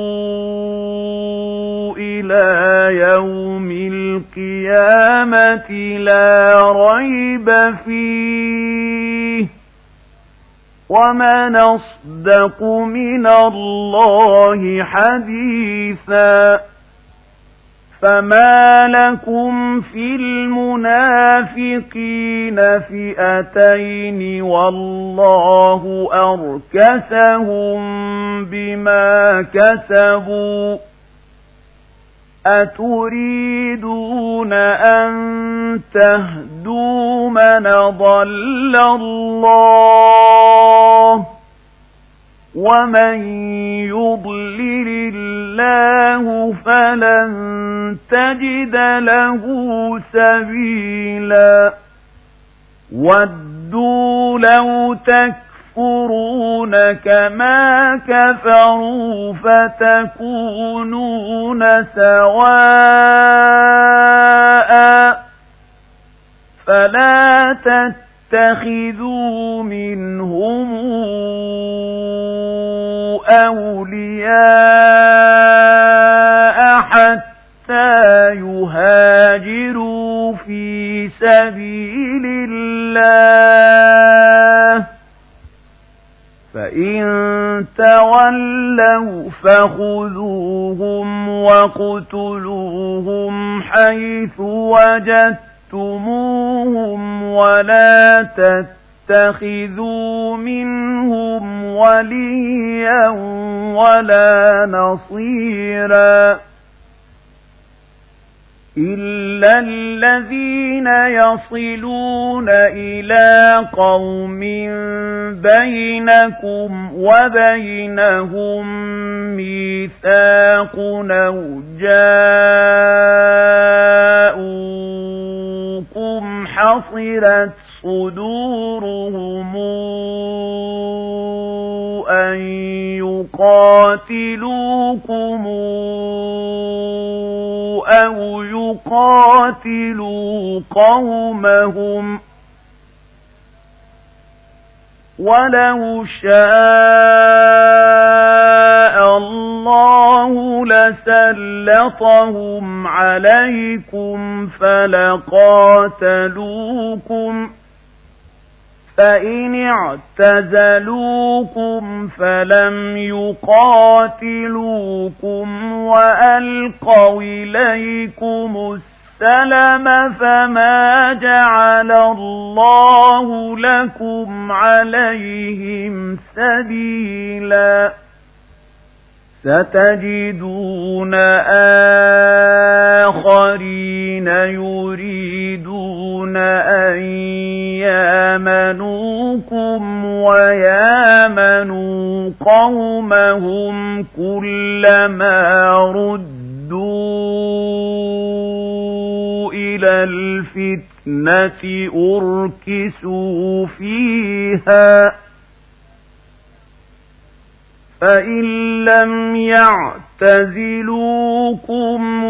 إلى يوم القيامة لا ريب فيه ومن أصدق من الله حديثا فما لكم في المنافقين فئتين والله أركسهم بما كسبوا أتريدون أن تهدوا من ضل الله ومن يضلل الله فلن تجد له سبيلا ودوا لو تكفرون كما كفروا فتكونون سواء فلا تتخذوا منهم أولياء حتى يهاجروا في سبيل الله فإن فإن تولوا فخذوهم واقتلوهم حيث وجدتموهم ولا تتخذوا منهم وليا ولا نصيرا إلا الذين يصلون إلى قوم بينكم وبينهم ميثاق أو جاءوكم حصرت صدورهم أن يقاتلوكم أو يقاتلوا قومهم ولو شاء الله لسلطهم عليكم فلقاتلوكم فإن اعتزلوكم فلم يقاتلوكم وألقوا إليكم السلم فما جعل الله لكم عليهم سبيلا ستجدون آخرين يريدون أن يامنوكم ويامنوا قومهم كلما ردوا إلى الفتنة أركسوا فيها فإن لم يعتزلوكم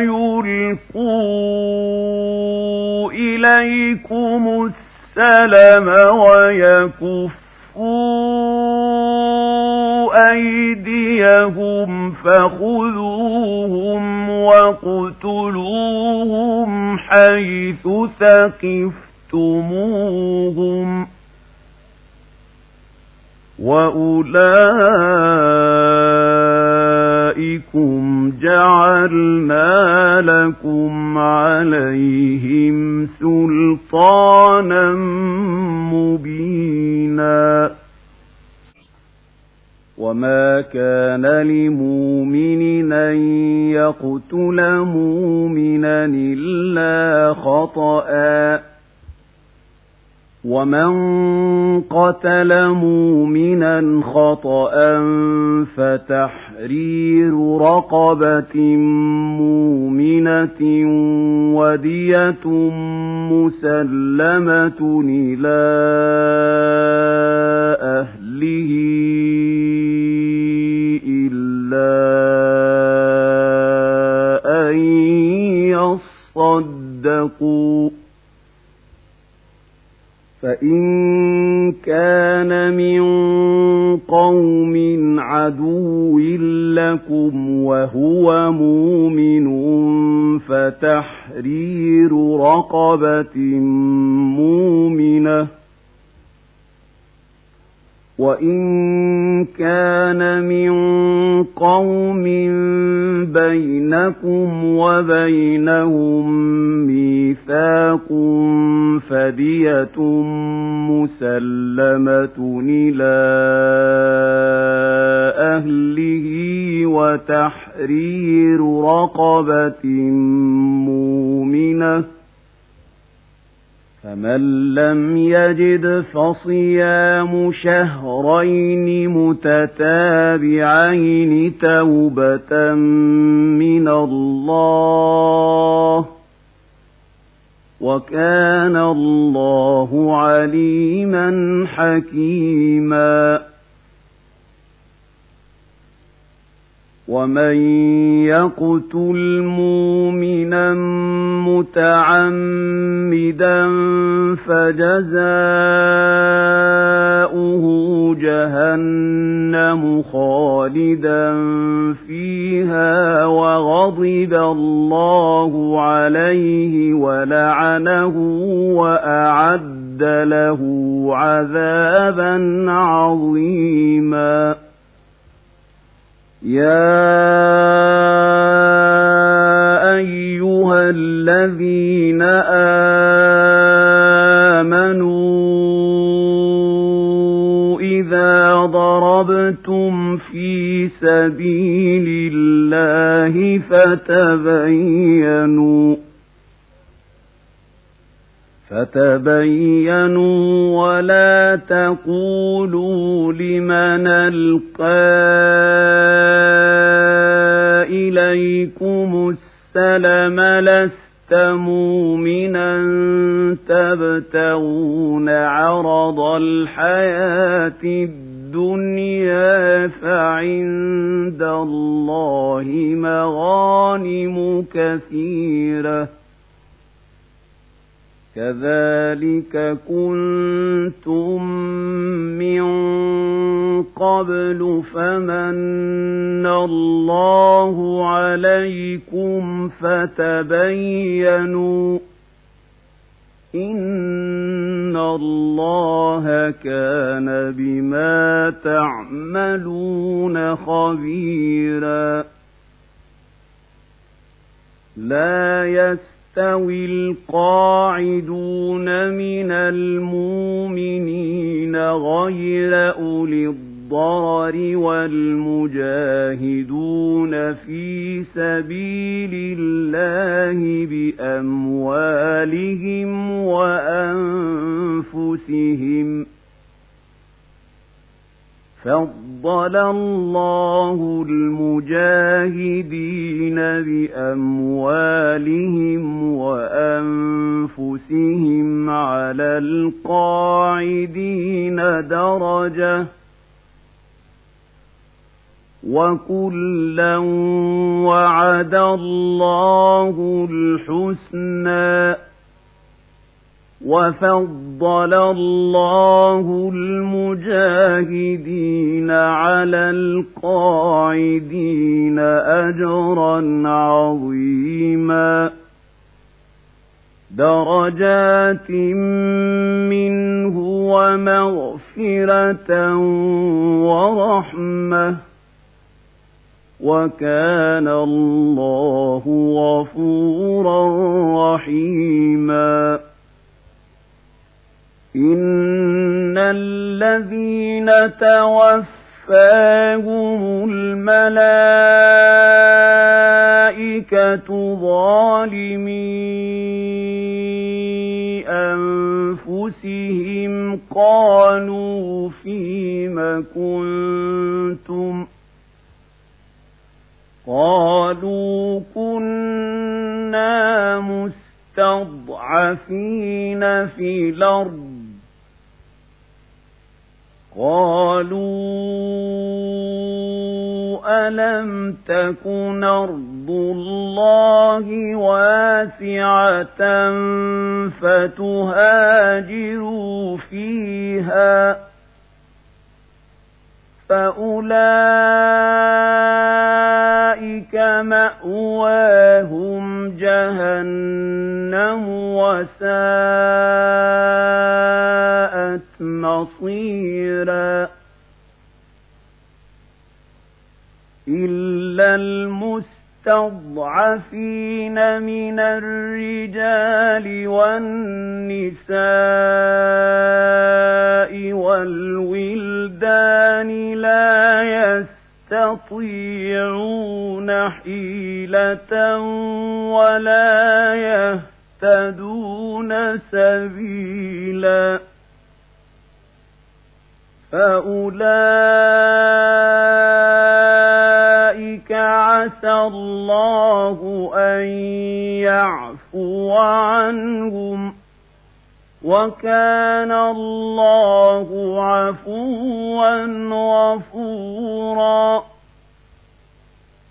ويلقوا إليكم السلم ويكفوا أيديهم فخذوهم واقتلوهم حيث ثقفتموهم وأولئكم جعلنا لكم عليهم سلطانا مبينا وما كان لمؤمن أن يقتل مؤمنا إلا خطأ ومن قتل مؤمنا خطأ فتحرير رقبة مؤمنة ودية مسلمة إلى أهله إلا أن يصدقوا فإن كان من قوم عدو لكم وهو مؤمن فتحرير رقبة مؤمنة وإن كان من قوم بينكم وبينهم ميثاق فدية مسلمة إلى أهله وتحرير رقبة مؤمنة فمن لم يجد فصيام شهرين متتابعين توبة من الله وكان الله عليما حكيما ومن يقتل مؤمنا متعمدا فجزاؤه جهنم خالدا فيها وغضب الله عليه ولعنه وأعد له عذابا عظيما يا أيها الذين آمنوا إذا ضربتم في سبيل الله فتبينوا فتبينوا ولا تقولوا لمن ألقى إليكم السلم لست مؤمنا تبتغون عرض الحياة الدنيا فعند الله مغانم كثيرة كذلك كنتم من قبل فمن الله عليكم فتبينوا إن الله كان بما تعملون خبيرا لا يستطيعون يستوي القاعدون من المؤمنين غير أولي الضرر والمجاهدون في سبيل الله بأموالهم وأنفسهم فضل الله المجاهدين بأموالهم وأنفسهم على القاعدين درجة وكلا وعد الله الحسنى وفضل الله المجاهدين على القاعدين أجرا عظيما درجات منه ومغفرة ورحمة وكان الله غفورا رحيما إن الذين توفاهم الملائكة ظالمي أنفسهم قالوا فيم كنتم قالوا كنا مستضعفين في الأرض قالوا ألم تكن أرض الله واسعة فتهاجروا فيها فأولئك مأواهم جهنم وساءت مصيرا إلا المستضعفين من الرجال والنساء والولدان لا يستطيعون حيلة ولا يهتدون سبيلا فأولئك عسى الله أن يعفو عنهم وكان الله عفوا غفورا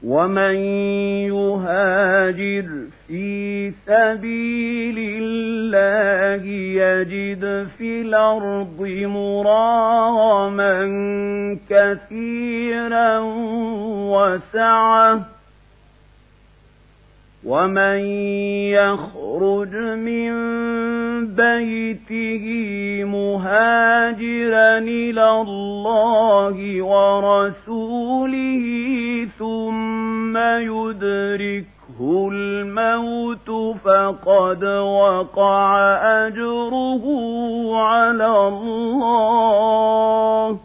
ومن يهاجر في سبيل الله يجد في الأرض مراغما كثيرا وسعة ومن يخرج من بيته مهاجرا إلى الله ورسوله ثم يدركه الموت فقد وقع أجره على الله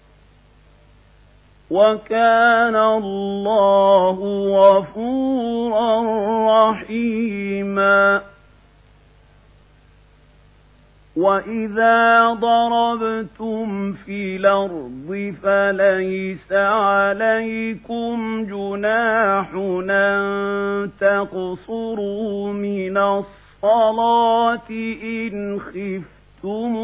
وكان الله غفورا رحيما وإذا ضربتم في الأرض فليس عليكم جناح أن تقصروا من الصلاة إن خفتم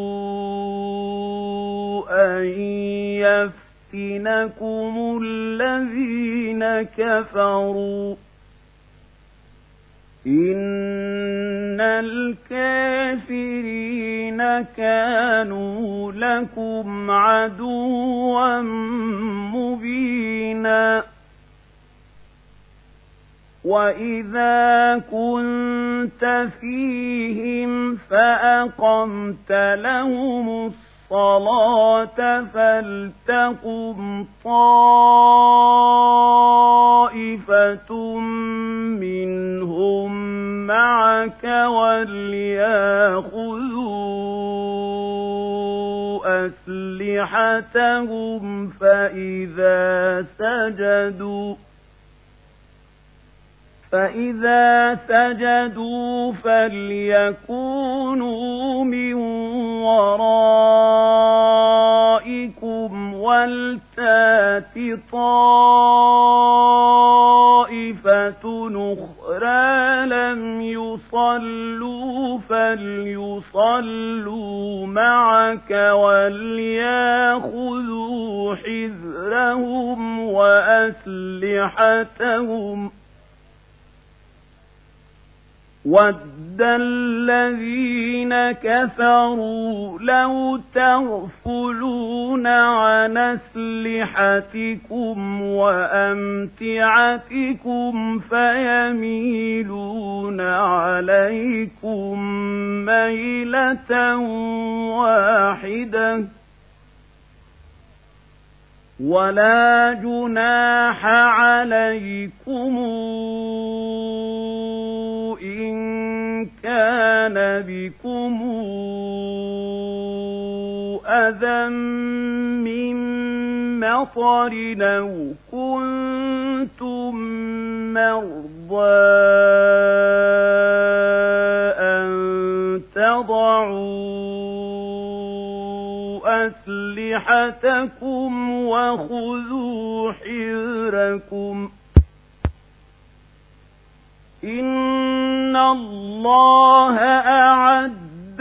أن يفتنوا يفتنكم الذين كفروا إن الكافرين كانوا لكم عدوا مبينا وإذا كنت فيهم فأقمت لهم الصلاة الصلاة فلتقم طائفة منهم معك وليأخذوا أسلحتهم فإذا سجدوا فإذا سجدوا فليكونوا من ورائكم ولتات طائفة أخرى لم يصلوا فليصلوا معك وليأخذوا حذرهم وأسلحتهم وَدَّ الَّذِينَ كَفَرُوا لَوْ تَغْفُلُونَ عَنْ أَسْلِحَتِكُمْ وَأَمْتِعَتِكُمْ فَيَمِيلُونَ عَلَيْكُمْ مَيْلَةً وَاحِدَةً وَلَا جُنَاحَ عَلَيْكُمْ إِن كَانَ بِكُمْ أَذًى مِّن مَّطَرٍ أَوْ كُنتُم مَّرْضَىٰ أَن تَضَعُوا أَسْلِحَتَكُمْ وَخُذُوا حِذْرَكُمْ إِنَّ اللَّهَ أَعَدَّ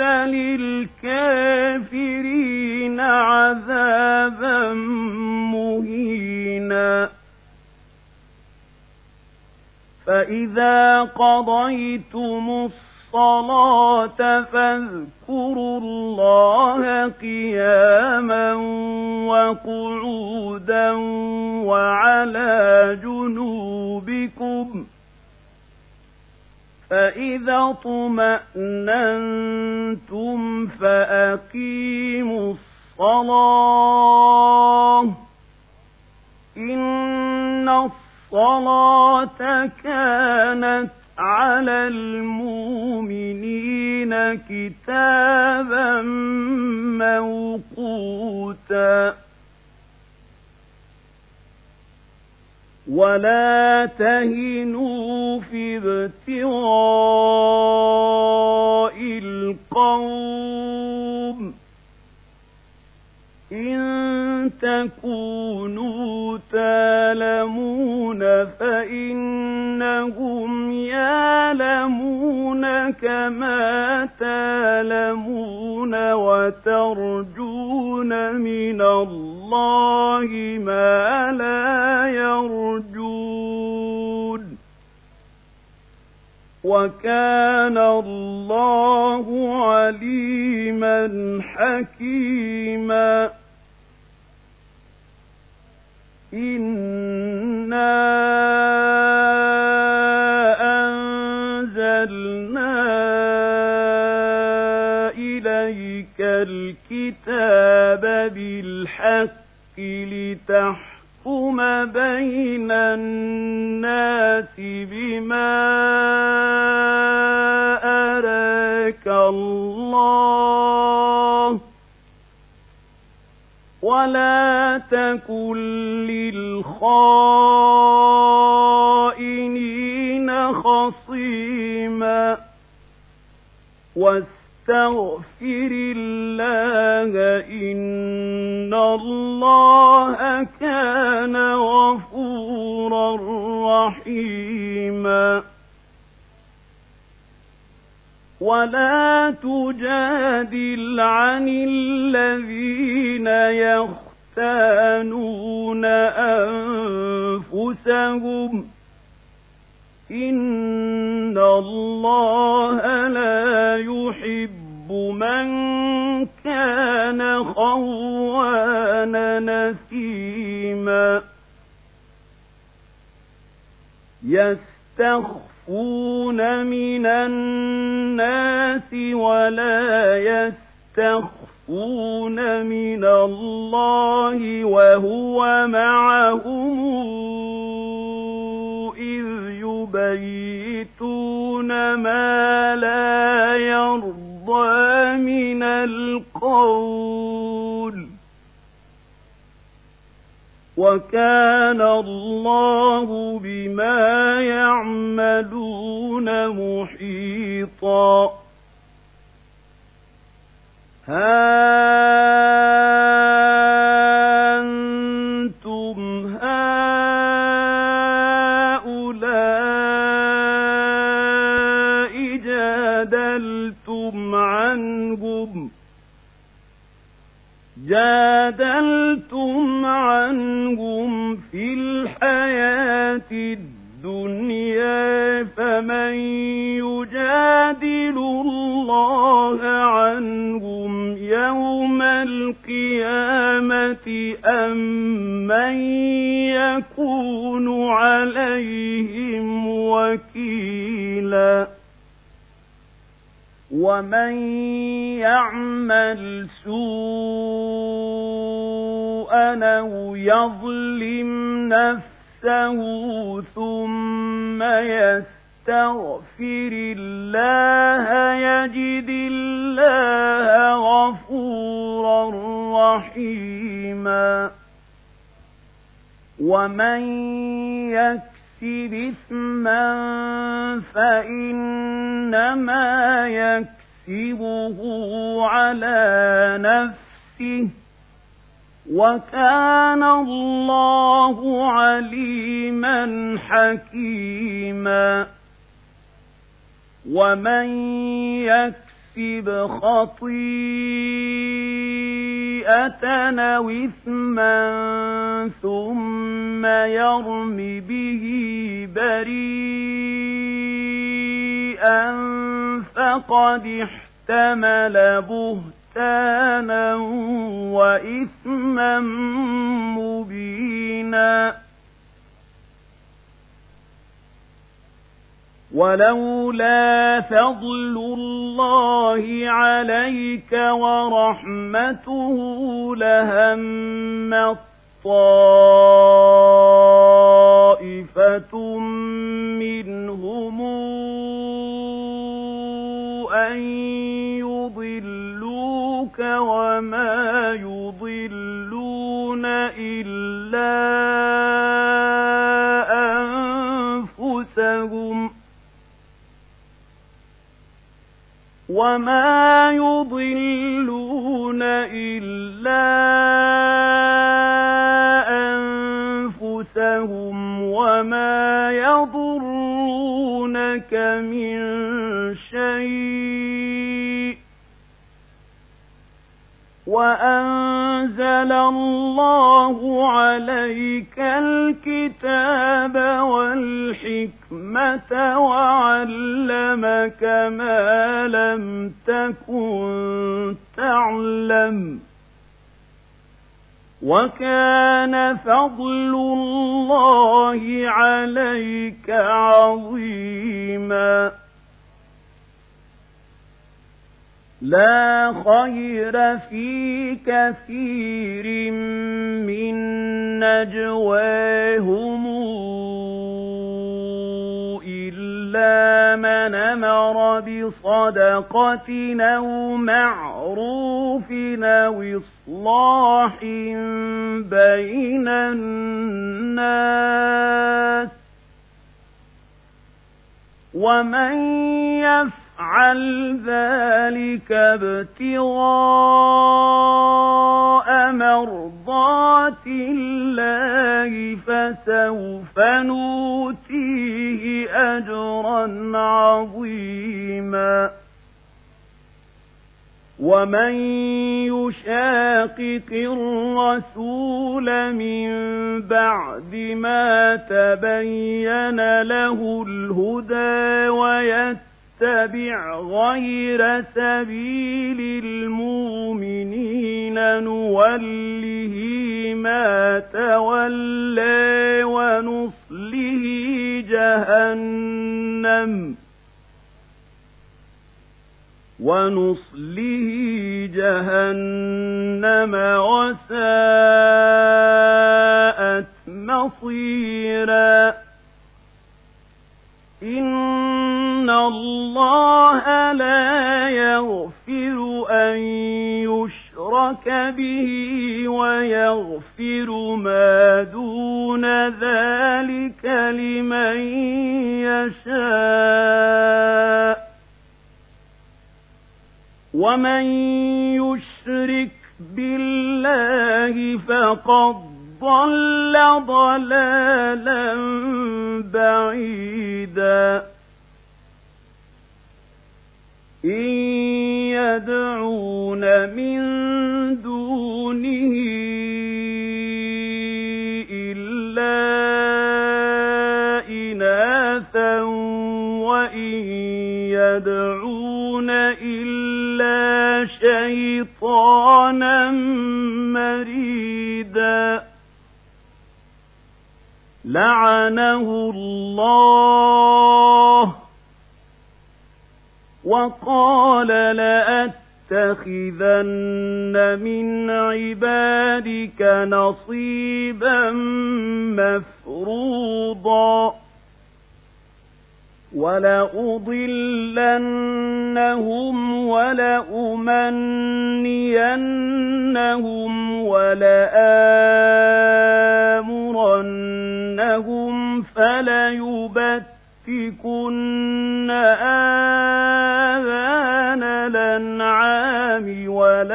لِلْكَافِرِينَ عَذَابًا مُهِينًا فَإِذَا قَضَيْتُمُ الصَّلَاةَ فَاذْكُرُوا اللَّهَ قِيَامًا وَقُعُودًا وَعَلَى جُنُوبِكُمْ فَإِذَا اطْمَأْنَنْتُمْ فَأَقِيمُوا الصَّلَاةَ إِنَّ الصَّلَاةَ كَانَتْ عَلَى الْمُؤْمِنِينَ كِتَابًا مَّوْقُوتًا وَلَا تَهِنُوا فِي ابْتِغَاءِ الْقَوْمِ إِن تَكُونُوا تَعْلَمُونَ فَإِنَّهُمْ يَعْلَمُونَ كَمَا تَعْلَمُونَ وَتَرْجُونَ مِنَ اللَّهِ مَا لَا يَرْجُونَ وكان الله عليما حكيما إنا أنزلنا إليك الكتاب بالحق لتحكم بين الناس بما أراك الله ولا تكن للخائنين خصيما واستغفر الله إن الله كان غفورا رحيما ولا تجادل عن الذين يختانون أنفسهم إن الله لا يحب من كان خوانا نثيما يستخفون من الناس ولا يستخفون من الله وهو معهم إذ يبيتون ما لا يرضى من القول وكان الله بما يعملون محيطا ها أنتم هؤلاء جادلتم عنهم جادلتم عنهم في الحياة الدنيا فمن يجادل الله عنهم يوم القيامة أم من يكون عليهم وكيلا ومن يعمل سوءا أو يظلم نفسه ثم يستغفر الله يجد الله غفورا رحيما ومن يكفر إثما فإنما يكسبه على نفسه وكان الله عليما حكيما ومن يكسب خطيئة أو إثما ثم يرم به بريئا فقد احتمل بهتانا وإثما مبينا ولولا فضل الله عليك ورحمته لهم طائفة منهم أن يضلوك وما يضلون إلا أنفسهم وما يضلون إلا أنفسهم وما يضرونك من شيء وأنت أنزل الله عليك الكتاب والحكمة وعلمك ما لم تكن تعلم وكان فضل الله عليك عظيما لا خير في كثير من نجواهم إلا من أمر بصدقة أو معروف أو إصلاح بين الناس ومن يفعل فعل ذلك ابتغاء مرضات الله فسوف نؤتيه أجرا عظيما ومن يشاقق الرسول من بعد ما تبين له الهدى ويتبع اتبع غير سبيل المؤمنين نوله ما تولى ونصله جهنم ونصله جهنم وساءت مصيرا إن الله لا يغفر أن يشرك به ويغفر ما دون ذلك لمن يشاء ومن يشرك بالله فقد ضل ضلالا بعيدا إن يدعون من دونه إلا إناثا وإن يدعون إلا شيطانا مريدا لعنه الله وقال لأتخذن من عبادك نصيبا مفروضا ولأضلنهم ولأمنينهم ولآمرنهم فليبتكن آذان الأنعام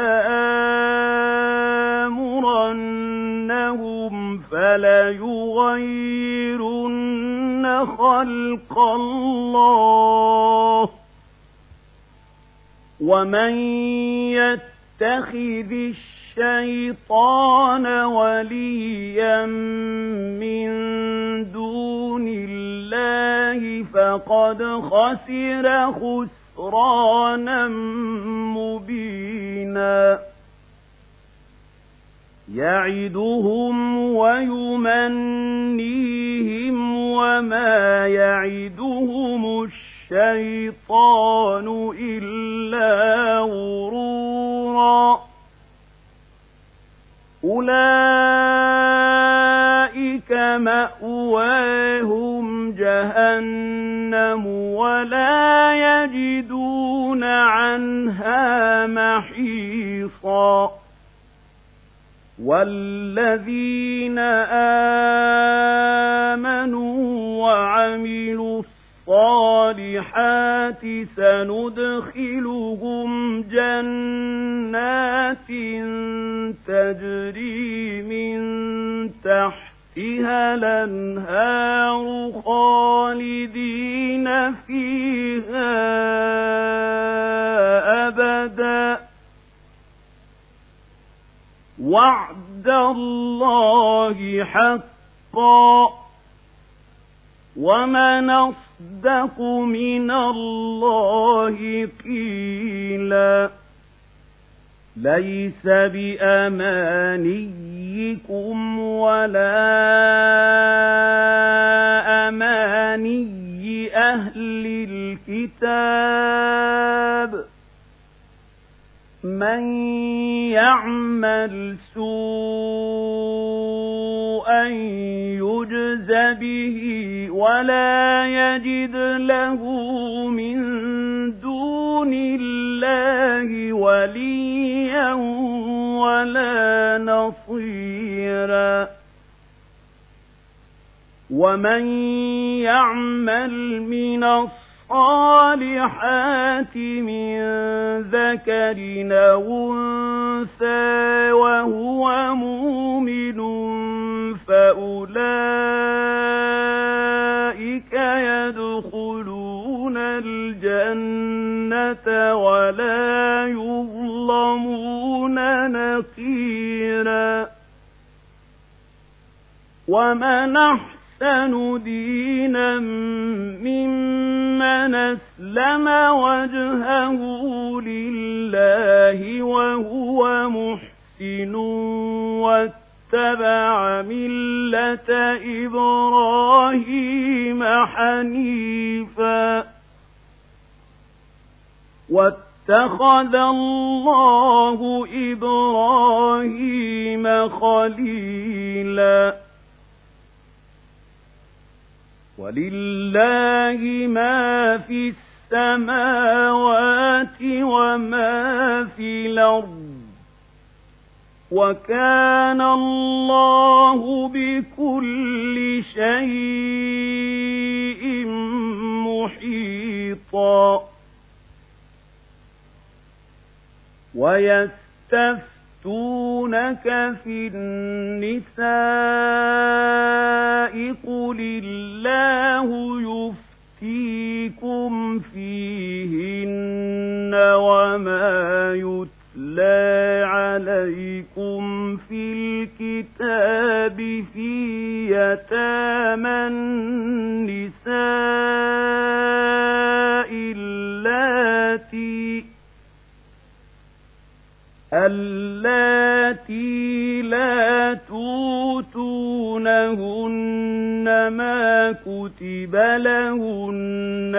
ولآمرنهم فليغيرن خلق الله ومن يتخذ الشيطان وليا من دون الله فقد خسر خسرانا مبينا يعدهم ويمنيهم وما يعدهم الشيطان إلا غرورا أولئك مأواهم جهنم ولا يجدون عنها محيصا والذين آمنوا وعملوا الصالحات سندخلهم جنات تجري من تحتها الأنهار خالدين فيها أبدا وعد الله حقا ومن أصدق من الله قيلا ليس بأمانيكم ولا أماني أهل الكتاب من يعمل سوءا يجز به ولا يجد له من دون الله وليا ولا نصيرا ومن يعمل من الصالحات من ذكر أو أنثى وهو مؤمن فأولئك يدخلون الجنة ولا يظلمون نقيرا ومن أحسن دينا ممن أسلم وجهه لله وهو محسن واتبع ملة إبراهيم حنيفا واتخذ الله إبراهيم خليلا ولله ما في السماوات وما في الأرض وكان الله بكل شيء محيطا ويستفتونك في النساء قل الله يفتيكم فيهن وما يتلى عليكم في الكتاب في يتامى النساء اللاتي اللاتي لا توتونهن ما كتب لهن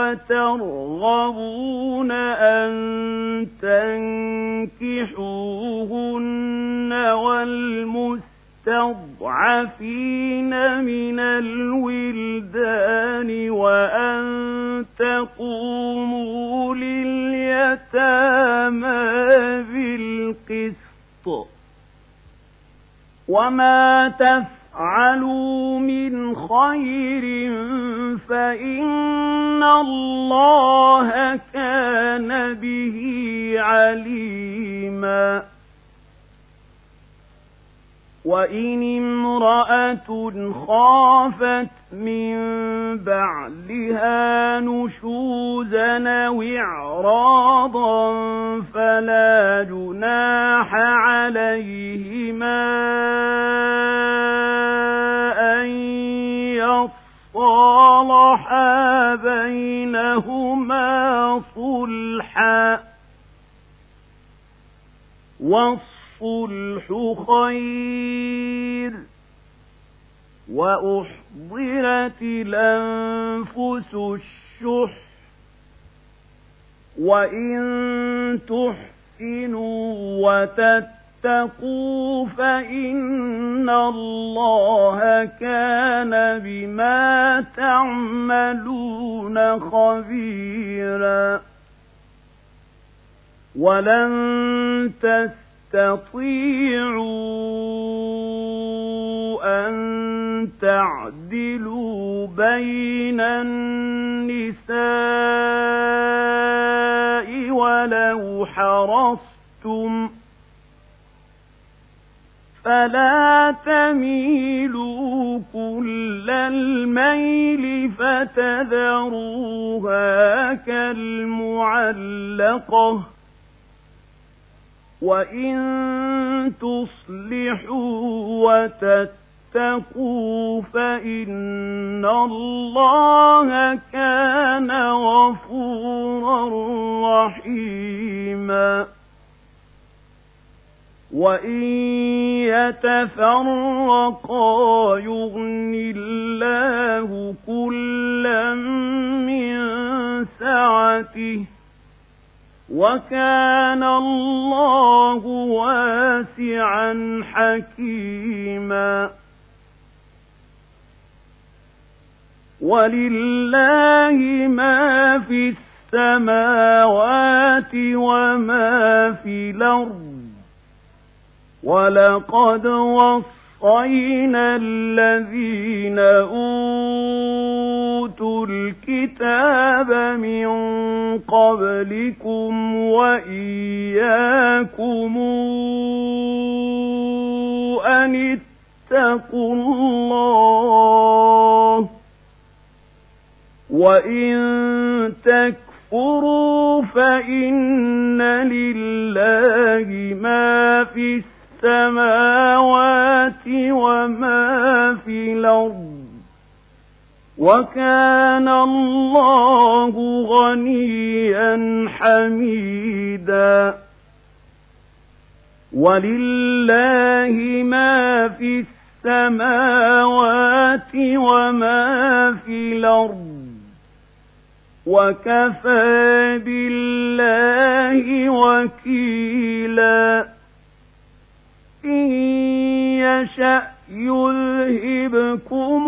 وترغبون أن تنكحوهن والمستضعفين من الولدان وأن تقوموا لليتامى بالقسط وما تفعلوا من خير فإن الله كان به عليما وإن امرأة خافت من بعلها نشوزا أو إعراضا فلا جناح عليهما أن يصالحا بينهما صلحا والصلح خير وأحضرت الأنفس الشح وإن تحسنوا وتتقوا فإن الله كان بما تعملون خبيرا ولن تستطيعوا أن تعدلوا بين النساء ولو حرصتم فلا تميلوا كل الميل فتذروها كالمعلقة وإن تصلحوا وتتقوا فإن الله كان غفورا رحيما وإن يتفرقا يغن الله كلا من سعته وكان الله واسعا حكيما ولله ما في السماوات وما في الأرض ولقد وصينا الذين أوتوا الكتاب من قبلكم وإياكم أن اتقوا الله وإن تكفروا فإن لله ما في السماوات السماوات وما في الأرض وكان الله غنيا حميدا ولله ما في السماوات وما في الأرض وكفى بالله وكيلا إن يشأ يذهبكم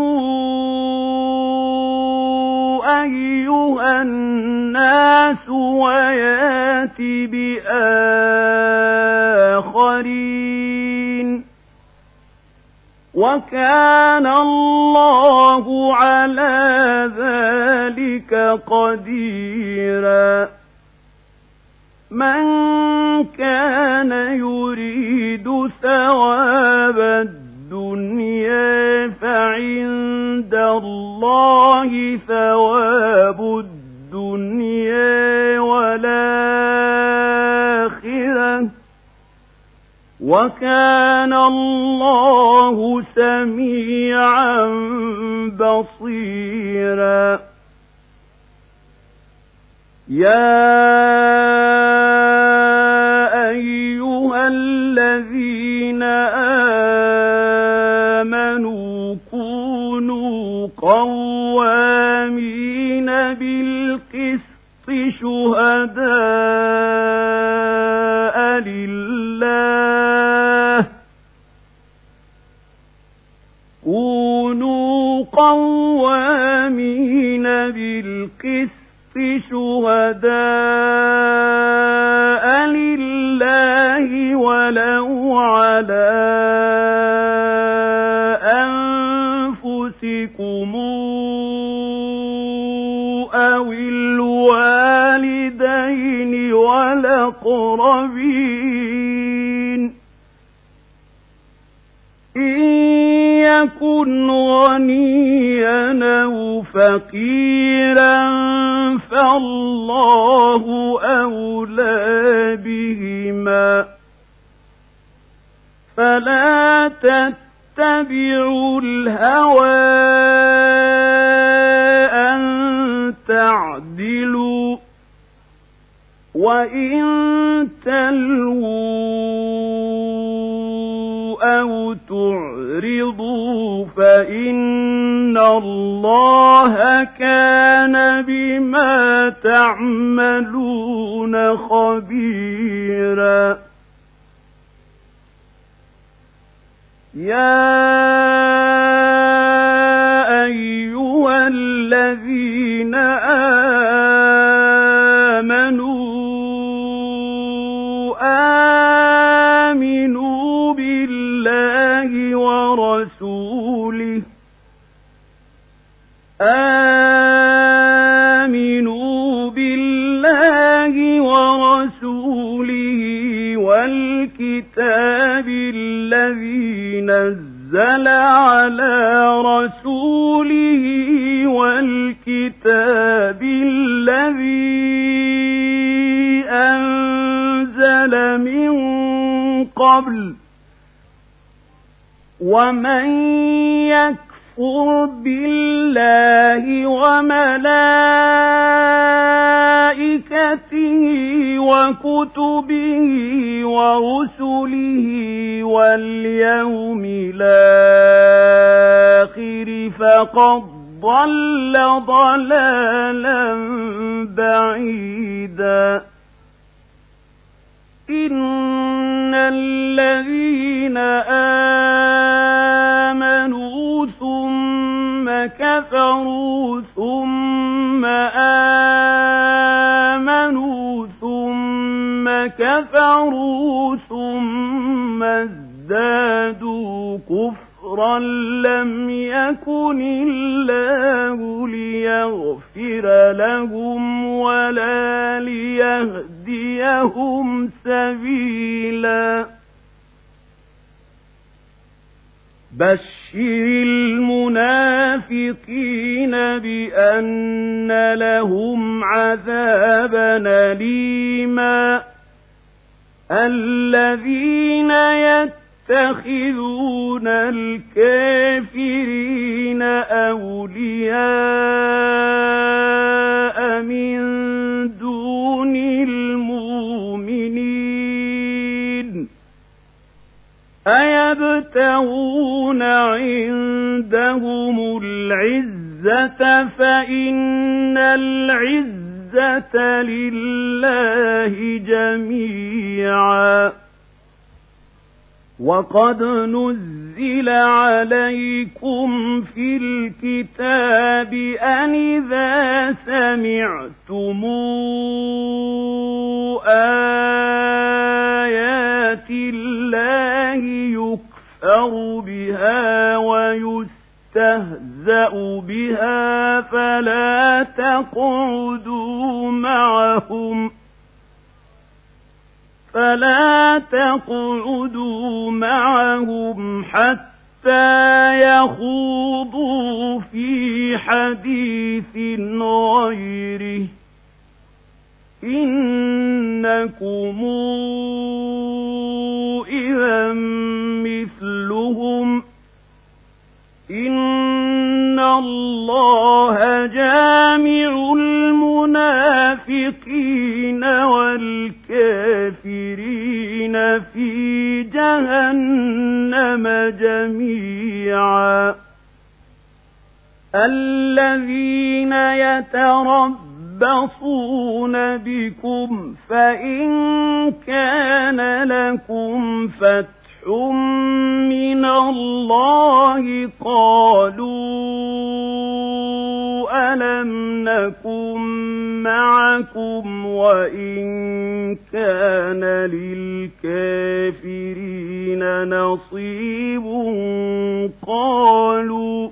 أيها الناس ويات بآخرين وكان الله على ذلك قديرا من كان يريد ثواب الدنيا فعند الله ثواب الدنيا والآخرة وكان الله سميعا بصيرا يا أيها الذين آمنوا كونوا قوامين بالقسط شهداء لله كونوا قوامين بالقسط شهداء لله ولو على أنفسكم أو الوالدين والأقربين إن يكن غنيا أو فقيرا فالله أولى بهما فلا تتبعوا الهوى أن تعدلوا وإن تلووا أو تعرضوا فإن الله كان بما تعملون خبيرا يا أيها الذين آمنوا آمنوا بالله ورسوله آمنوا بالله ورسوله والكتاب الذي نزل على رسوله والكتاب الذي أنزل من قبل ومن يكفر بالله وملائكته وكتبه ورسله واليوم الآخر فقد ضل ضلالا بعيدا إن الذين آمنوا ثم كفروا ثم آمنوا ثم كفروا ثم ازدادوا كفرا لم يكن الله ليغفر لهم ولا ليهديهم سبيلا بشر المنافقين بأن لهم عذابا أليما الذين يتخذون الكافرين أولياء من دون المؤمنين أيبتغون عندهم العزة فإن العزة لله جميعا وقد نزل عليكم في الكتاب أن إذا سمعتم آيات الله يكفر بها ويستهزأ بها فلا تقعدوا معهم فلا تقعدوا معهم حتى يخوضوا في حديث غيره إنكم إذا مثلهم إن الله جامع المنافقين والكافرين في جهنم جميعا الذين يتربصون بكم فإن كان لكم فتح من الله قالوا ألم نكن معكم وإن كان للكافرين نصيب قالوا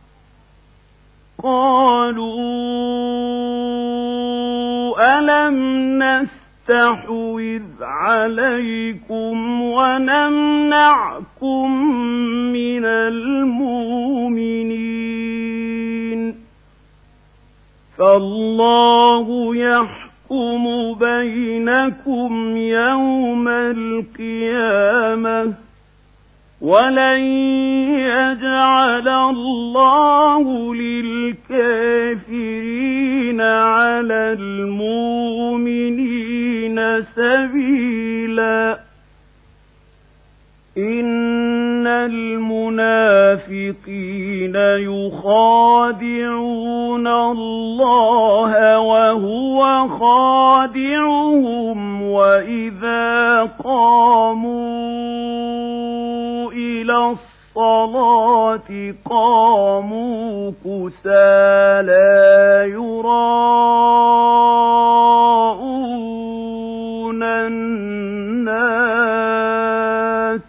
قالوا ألم نستحوذ عليكم ونمنعكم من المؤمنين فالله يحكم بينكم يوم القيامة ولن يجعل الله للكافرين على المؤمنين سبيلا إن المنافقين يخادعون الله وهو خادعهم وإذا قاموا إلى الصلاة قاموا كسالى يراءون الناس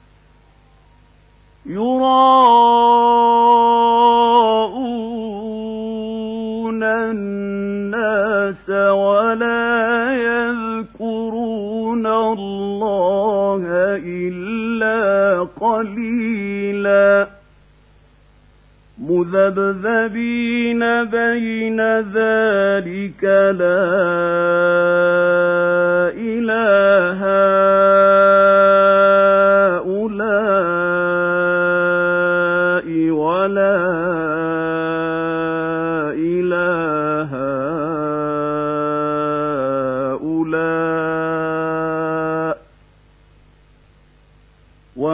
يراءون الناس ولا يذكرون الله إلا قليلا مذبذبين بين ذلك لا إله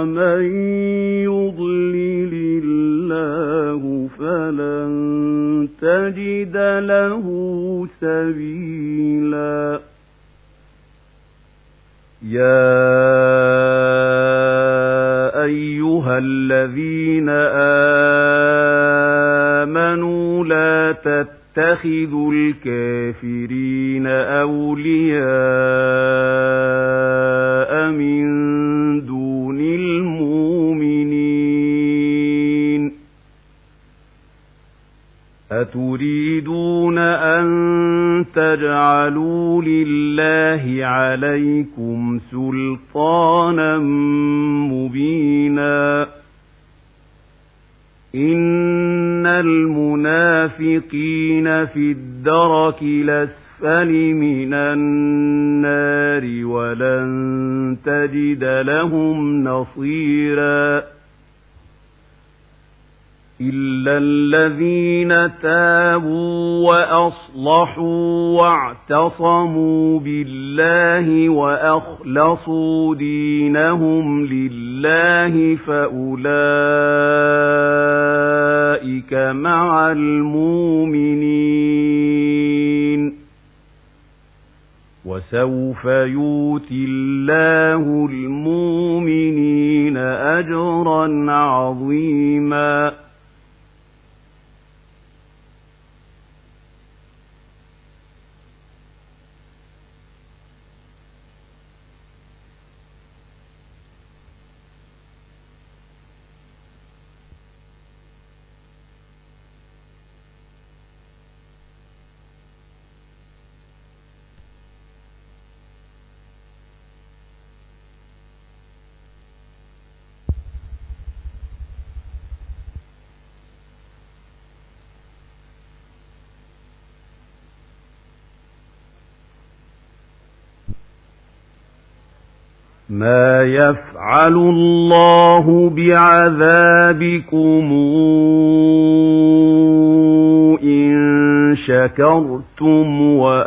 ومن يضلل الله فلن تجد له سبيلا يا أيها الذين آمنوا لا تتخذوا الكافرين أولياء من دون المؤمنين أتريدون أن تجعلوا لله عليكم سلطانا مبينا إن المنافقين في الدرك الأسفل من النار ولن تجد لهم نصيرا إلا الذين تابوا وأصلحوا واعتصموا بالله وأخلصوا دينهم لله فأولئك مع المؤمنين وسوف يؤتي الله المؤمنين أجرا عظيما ما يفعل الله بعذابكم إن شكرتم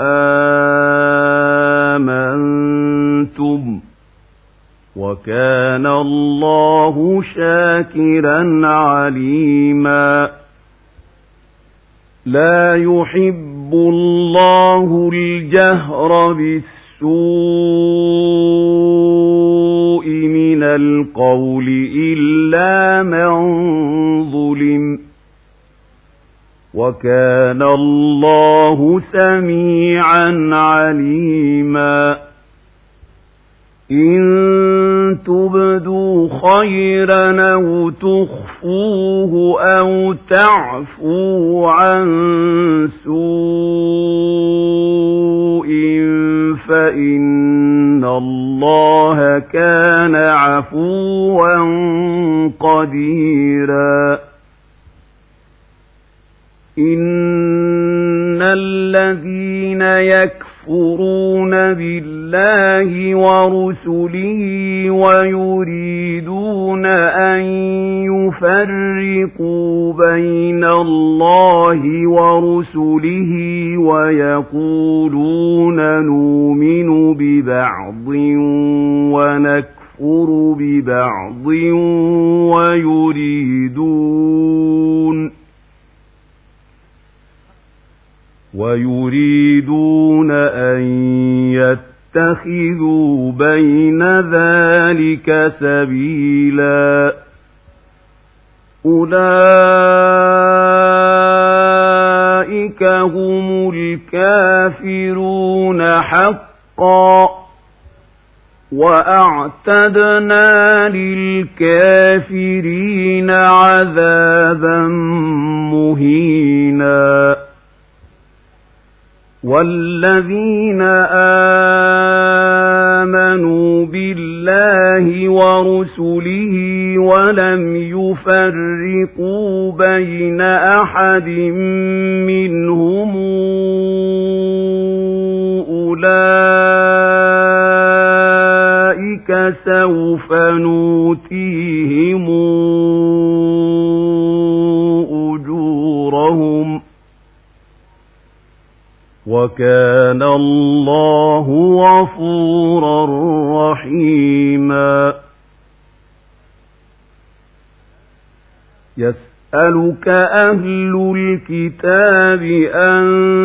وآمنتم وكان الله شاكرا عليما لا يحب الله الجهر بالسوء السوء من القول إلا من ظلم وكان الله سميعا عليما إن تبدوا خيرا أو تخفوه أو تعفوا عن سوء فإن الله كان عفوا قديرا إن الذين يكفرون بالله ورسله ويريدون أن يفرقوا بين الله ورسله ويقولون نؤمن ببعض ونكفر ببعض ويريدون ويريدون أن يتخذوا بين ذلك سبيلا أولئك هم الكافرون حقا وأعتدنا للكافرين عذابا مهينا والذين آمنوا بالله ورسله ولم يفرقوا بين أحد منهم أولئك سوف نؤتيهم أجورهم وكان الله غفورا رحيما يسألك أهل الكتاب أن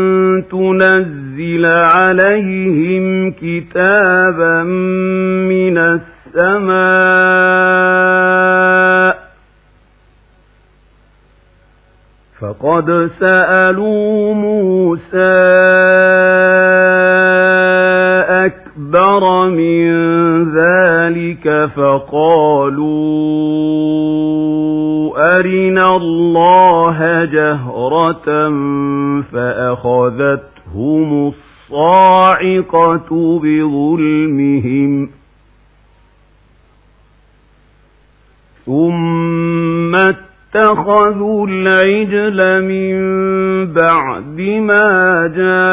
تنزل عليهم كتابا من السماء فقد سألوا موسى أكبر من ذلك فقالوا أرنا الله جهرة فأخذتهم الصاعقة بظلمهم ثم اتخذوا العجل من بعد ما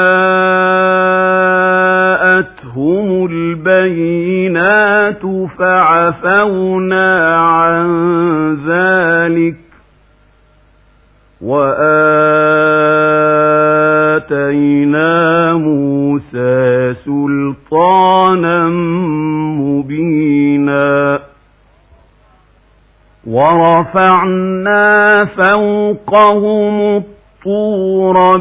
جاءتهم البينات فعفونا عن ذلك وآتينا موسى سلطانا مبينا ورفعنا فوقهم الطور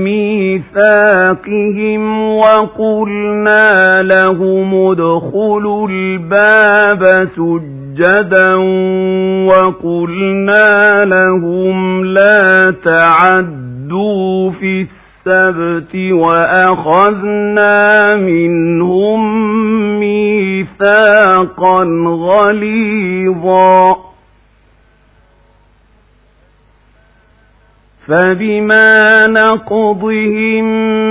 بميثاقهم وقلنا لهم ادخلوا الباب سجدا وقلنا لهم لا تعدوا في السبت وأخذنا منهم ميثاقا غليظا فبما نقضهم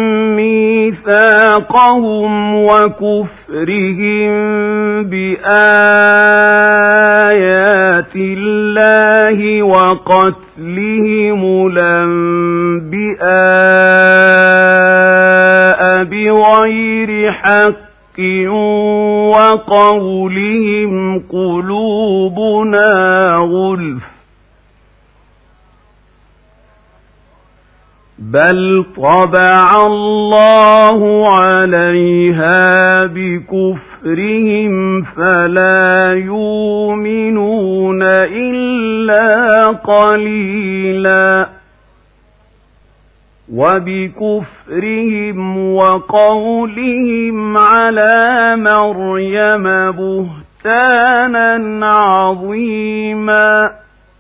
ميثاقهم وكفرهم بآيات الله وقتلهم الأنبياء بغير حق وقولهم قلوبنا غلف بل طبع الله عليها بكفرهم فلا يؤمنون إلا قليلا وبكفرهم وقولهم على مريم بهتانا عظيما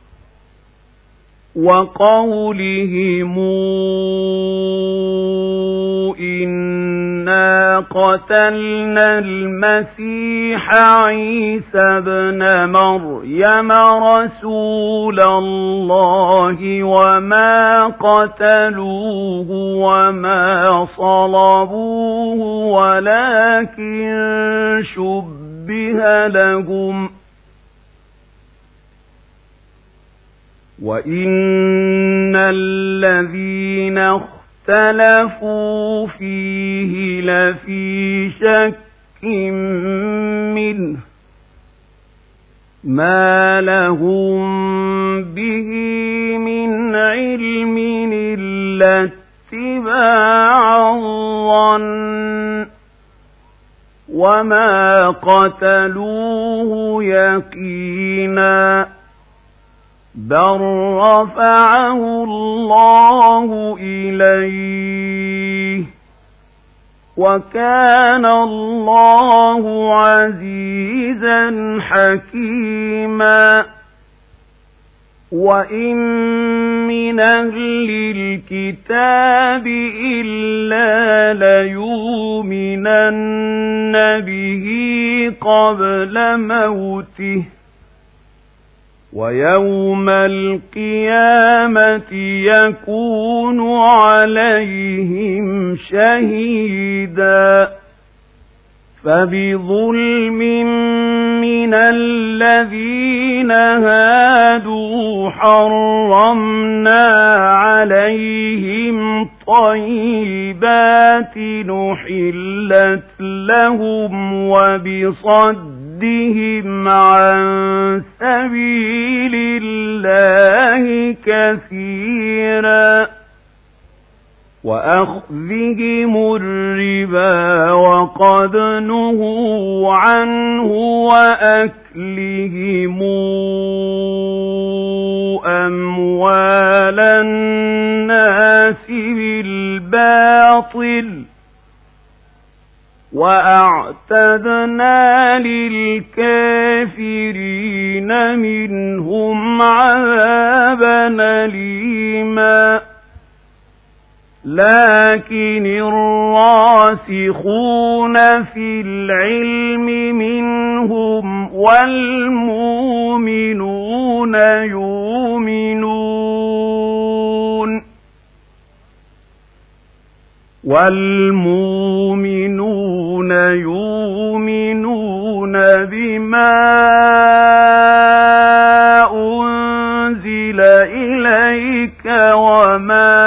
وقولهم إنا قتلنا المسيح عيسى ابن مريم رسول الله وما قتلوه وما صلبوه ولكن شبه لهم وَإِنَّ الَّذِينَ اخْتَلَفُوا فِيهِ لَفِي شَكٍّ مِّنْهُ مَا لَهُم بِهِ مِنْ عِلْمٍ إِلَّا اتِّبَاعَ الظَّنِّ وَمَا قَتَلُوهُ يَقِينًا بل رفعه الله إليه وكان الله عزيزا حكيما وإن من أهل الكتاب إلا ليؤمنن به قبل موته ويوم القيامة يكون عليهم شهيدا فبظلم من الذين هادوا حرمنا عليهم طيبات نحلت لهم وبصدهم عن سبيل الله كثيرا وأخذهم الربا وقد نهوا عنه وأكلهم أموال الناس بالباطل وأعتدنا للكافرين منهم عذابا أليما لكن الراسخون في العلم منهم والمؤمنون يؤمنون والمؤمنون يؤمنون بما أنزل إليك وما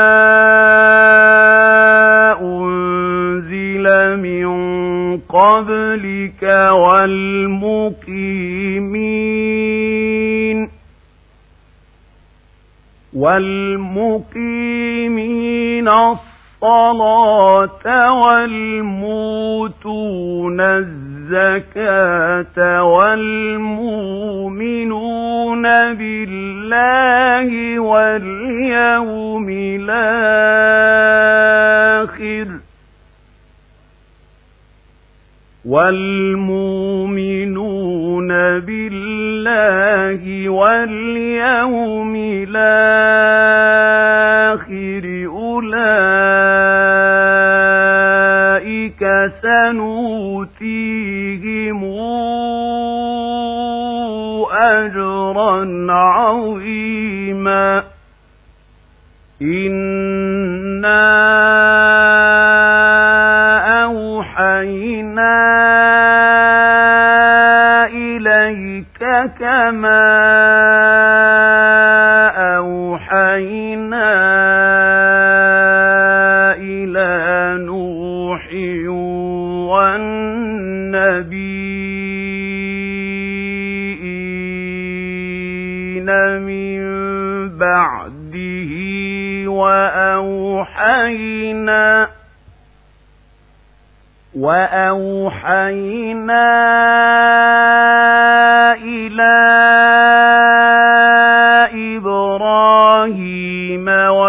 أنزل من قبلك والمقيمين والمقيمين الصلاة والموتون الزكاة والمؤمنون بالله واليوم الآخر والمؤمنون بالله واليوم الآخر أولئك سنؤتيهم أجرا عظيما إنا أوحينا إليك كما أوحينا إلى نوح والنبيين من بعده وأوحينا وأوحينا إلى إبراهيم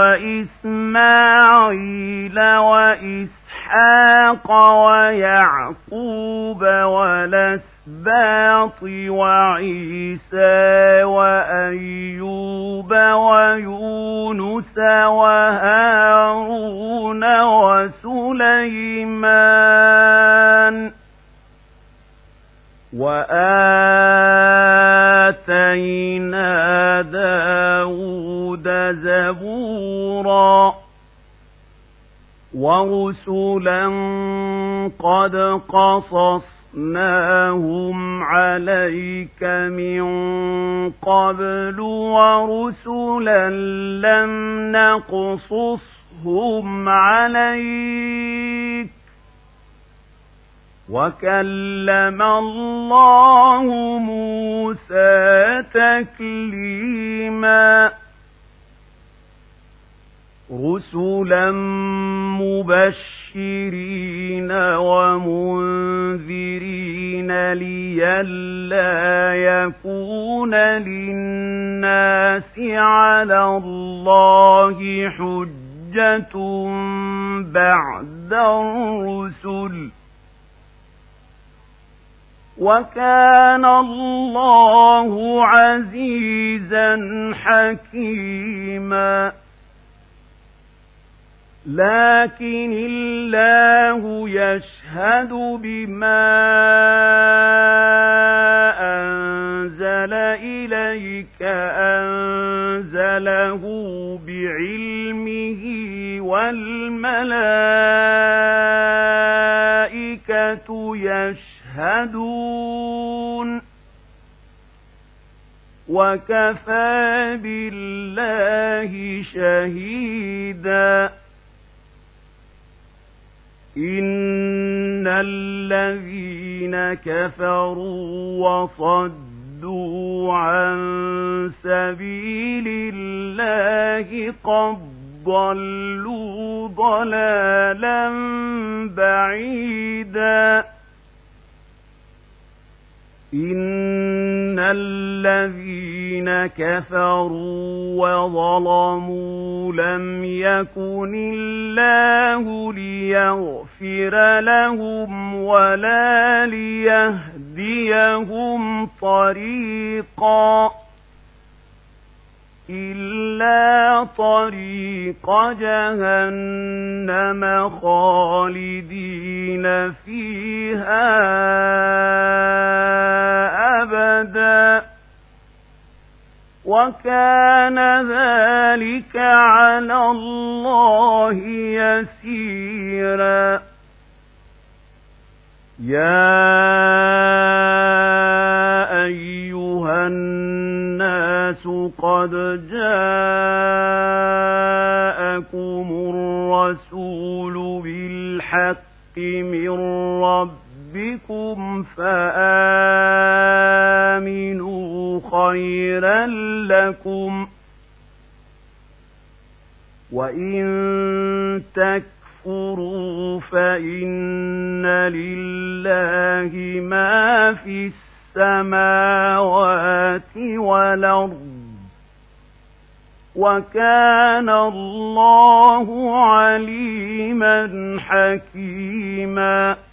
وإسماعيل وإسحاق ويعقوب والأسباط وعيسى وأيوب ويونس وهارون وسليمان وآتينا داود زبورا ورسلا قد قصصناهم عليك من قبل ورسلا لم نقصصهم عليك وكلم الله موسى تكليما رسلا مبشرين ومنذرين لئلا يكون للناس على الله حجة بعد الرسل وكان الله عزيزا حكيما لكن الله يشهد بما أنزل إليك أنزله بعلمه والملائكة يشهدون وكفى بالله شهيدا إن الذين كفروا وصدوا عن سبيل الله قد ضلوا ضلالا بعيدا إن الذين كفروا وظلموا لم يكن الله ليغفر لهم ولا ليهديهم طريقا إلا طريق جهنم خالدين فيها أبدا وكان ذلك على الله يسيرا يا أيها الناس قد جاءكم الرسول بالحق من ربكم فآمنوا خيرا لكم وإن تكفروا فإن لله ما في السماوات والأرض وكان الله عليما حكيما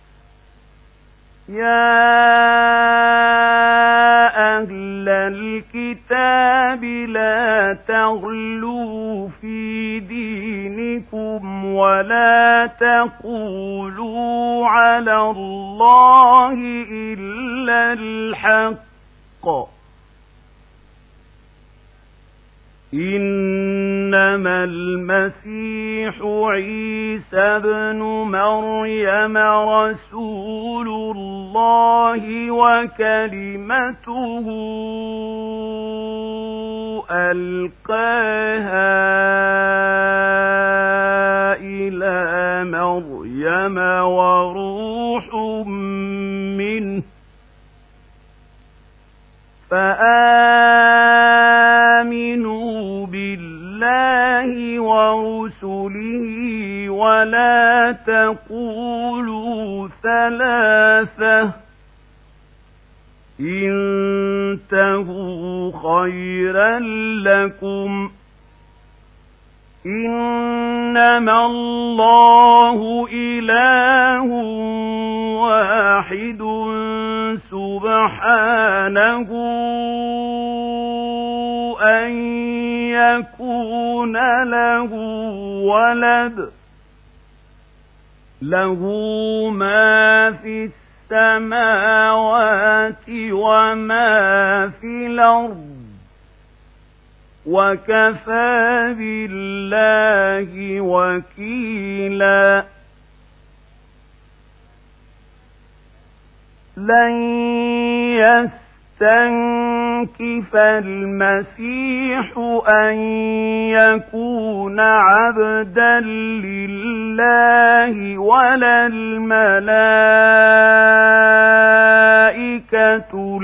يا أهل الكتاب لا تغلوا في دينكم ولا تقولوا على الله إلا الحق إنما المسيح عيسى ابن مريم رسول الله وكلمته ألقاها إلى مريم وروح منه فآمنوا بالله ورسله ولا تقولوا ثلاثة انتهوا خيرا لكم إنما الله إله واحد سبحانه أن يكون له ولد له ما في السماوات وما في الأرض وكفى بالله وكيلا لن يستنكف المسيح أن يكون عبدا لله ولا الملائكة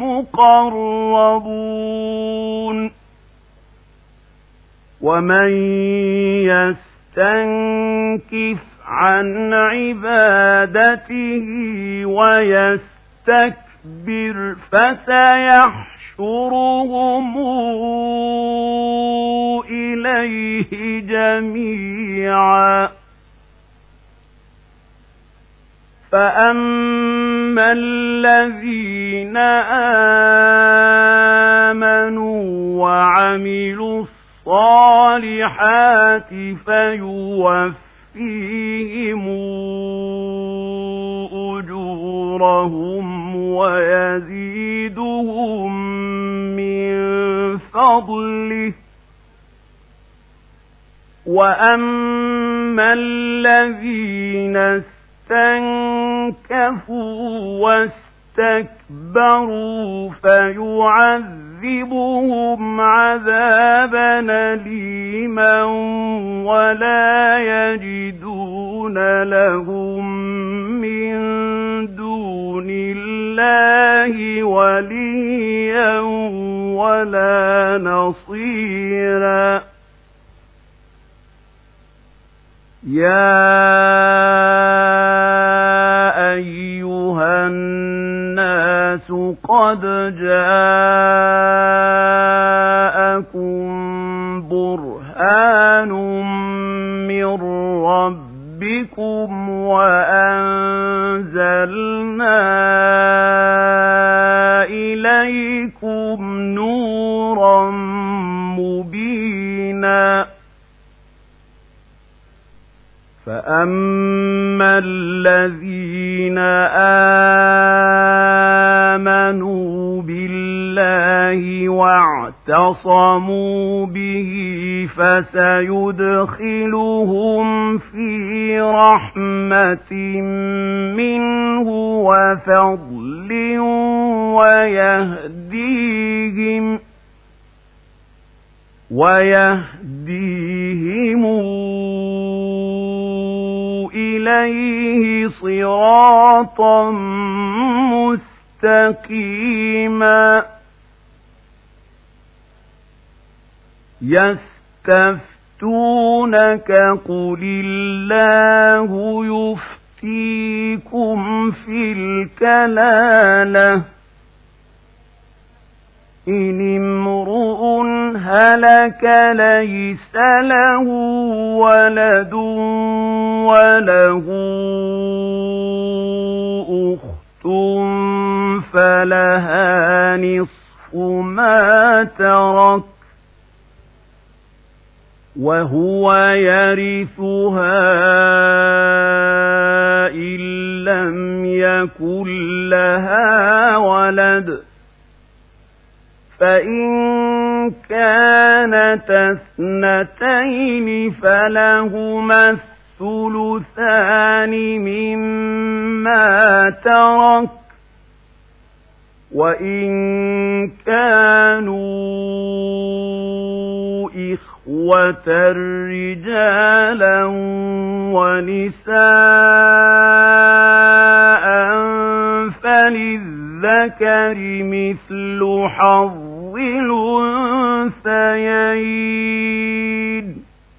المقربون ومن يستنكف عن عبادته ويستكبر فسيحشرهم إليه جميعا فأما الذين آمنوا وعملوا الصالحات فيوفيهم أجورهم ويزيدهم من فضله وأما الذين استنكفوا واستكبروا فيعذبهم عذابا أليما ولا يجدون لهم من دون الله وليا ولا نصيرا يا أيها الناس قد جاءكم برهان من ربكم وأنزلنا إليكم نورا مبينا فأما الذين آمنوا بالله واعتصموا به فسيدخلهم في رحمة منه وفضل ويهديهم ويهديهم إليه صراطا مستقيما يستفتونك قل الله يفتيكم في الكلالة إن امرؤ هلك ليس له ولد وله أخت فلها نصف ما ترك وهو يرثها إن لم يكن لها ولد فإن كانت اثنتين فلهما الثلثان مما ترك وإن كانوا إخوة رجالا ونساء فللذكر مثل حظ الأنثيين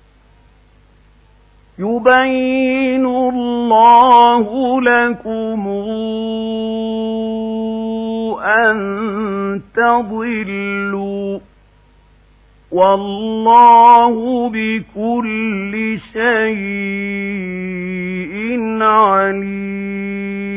يبين الله لكم أن تضلوا والله بكل شيء عليم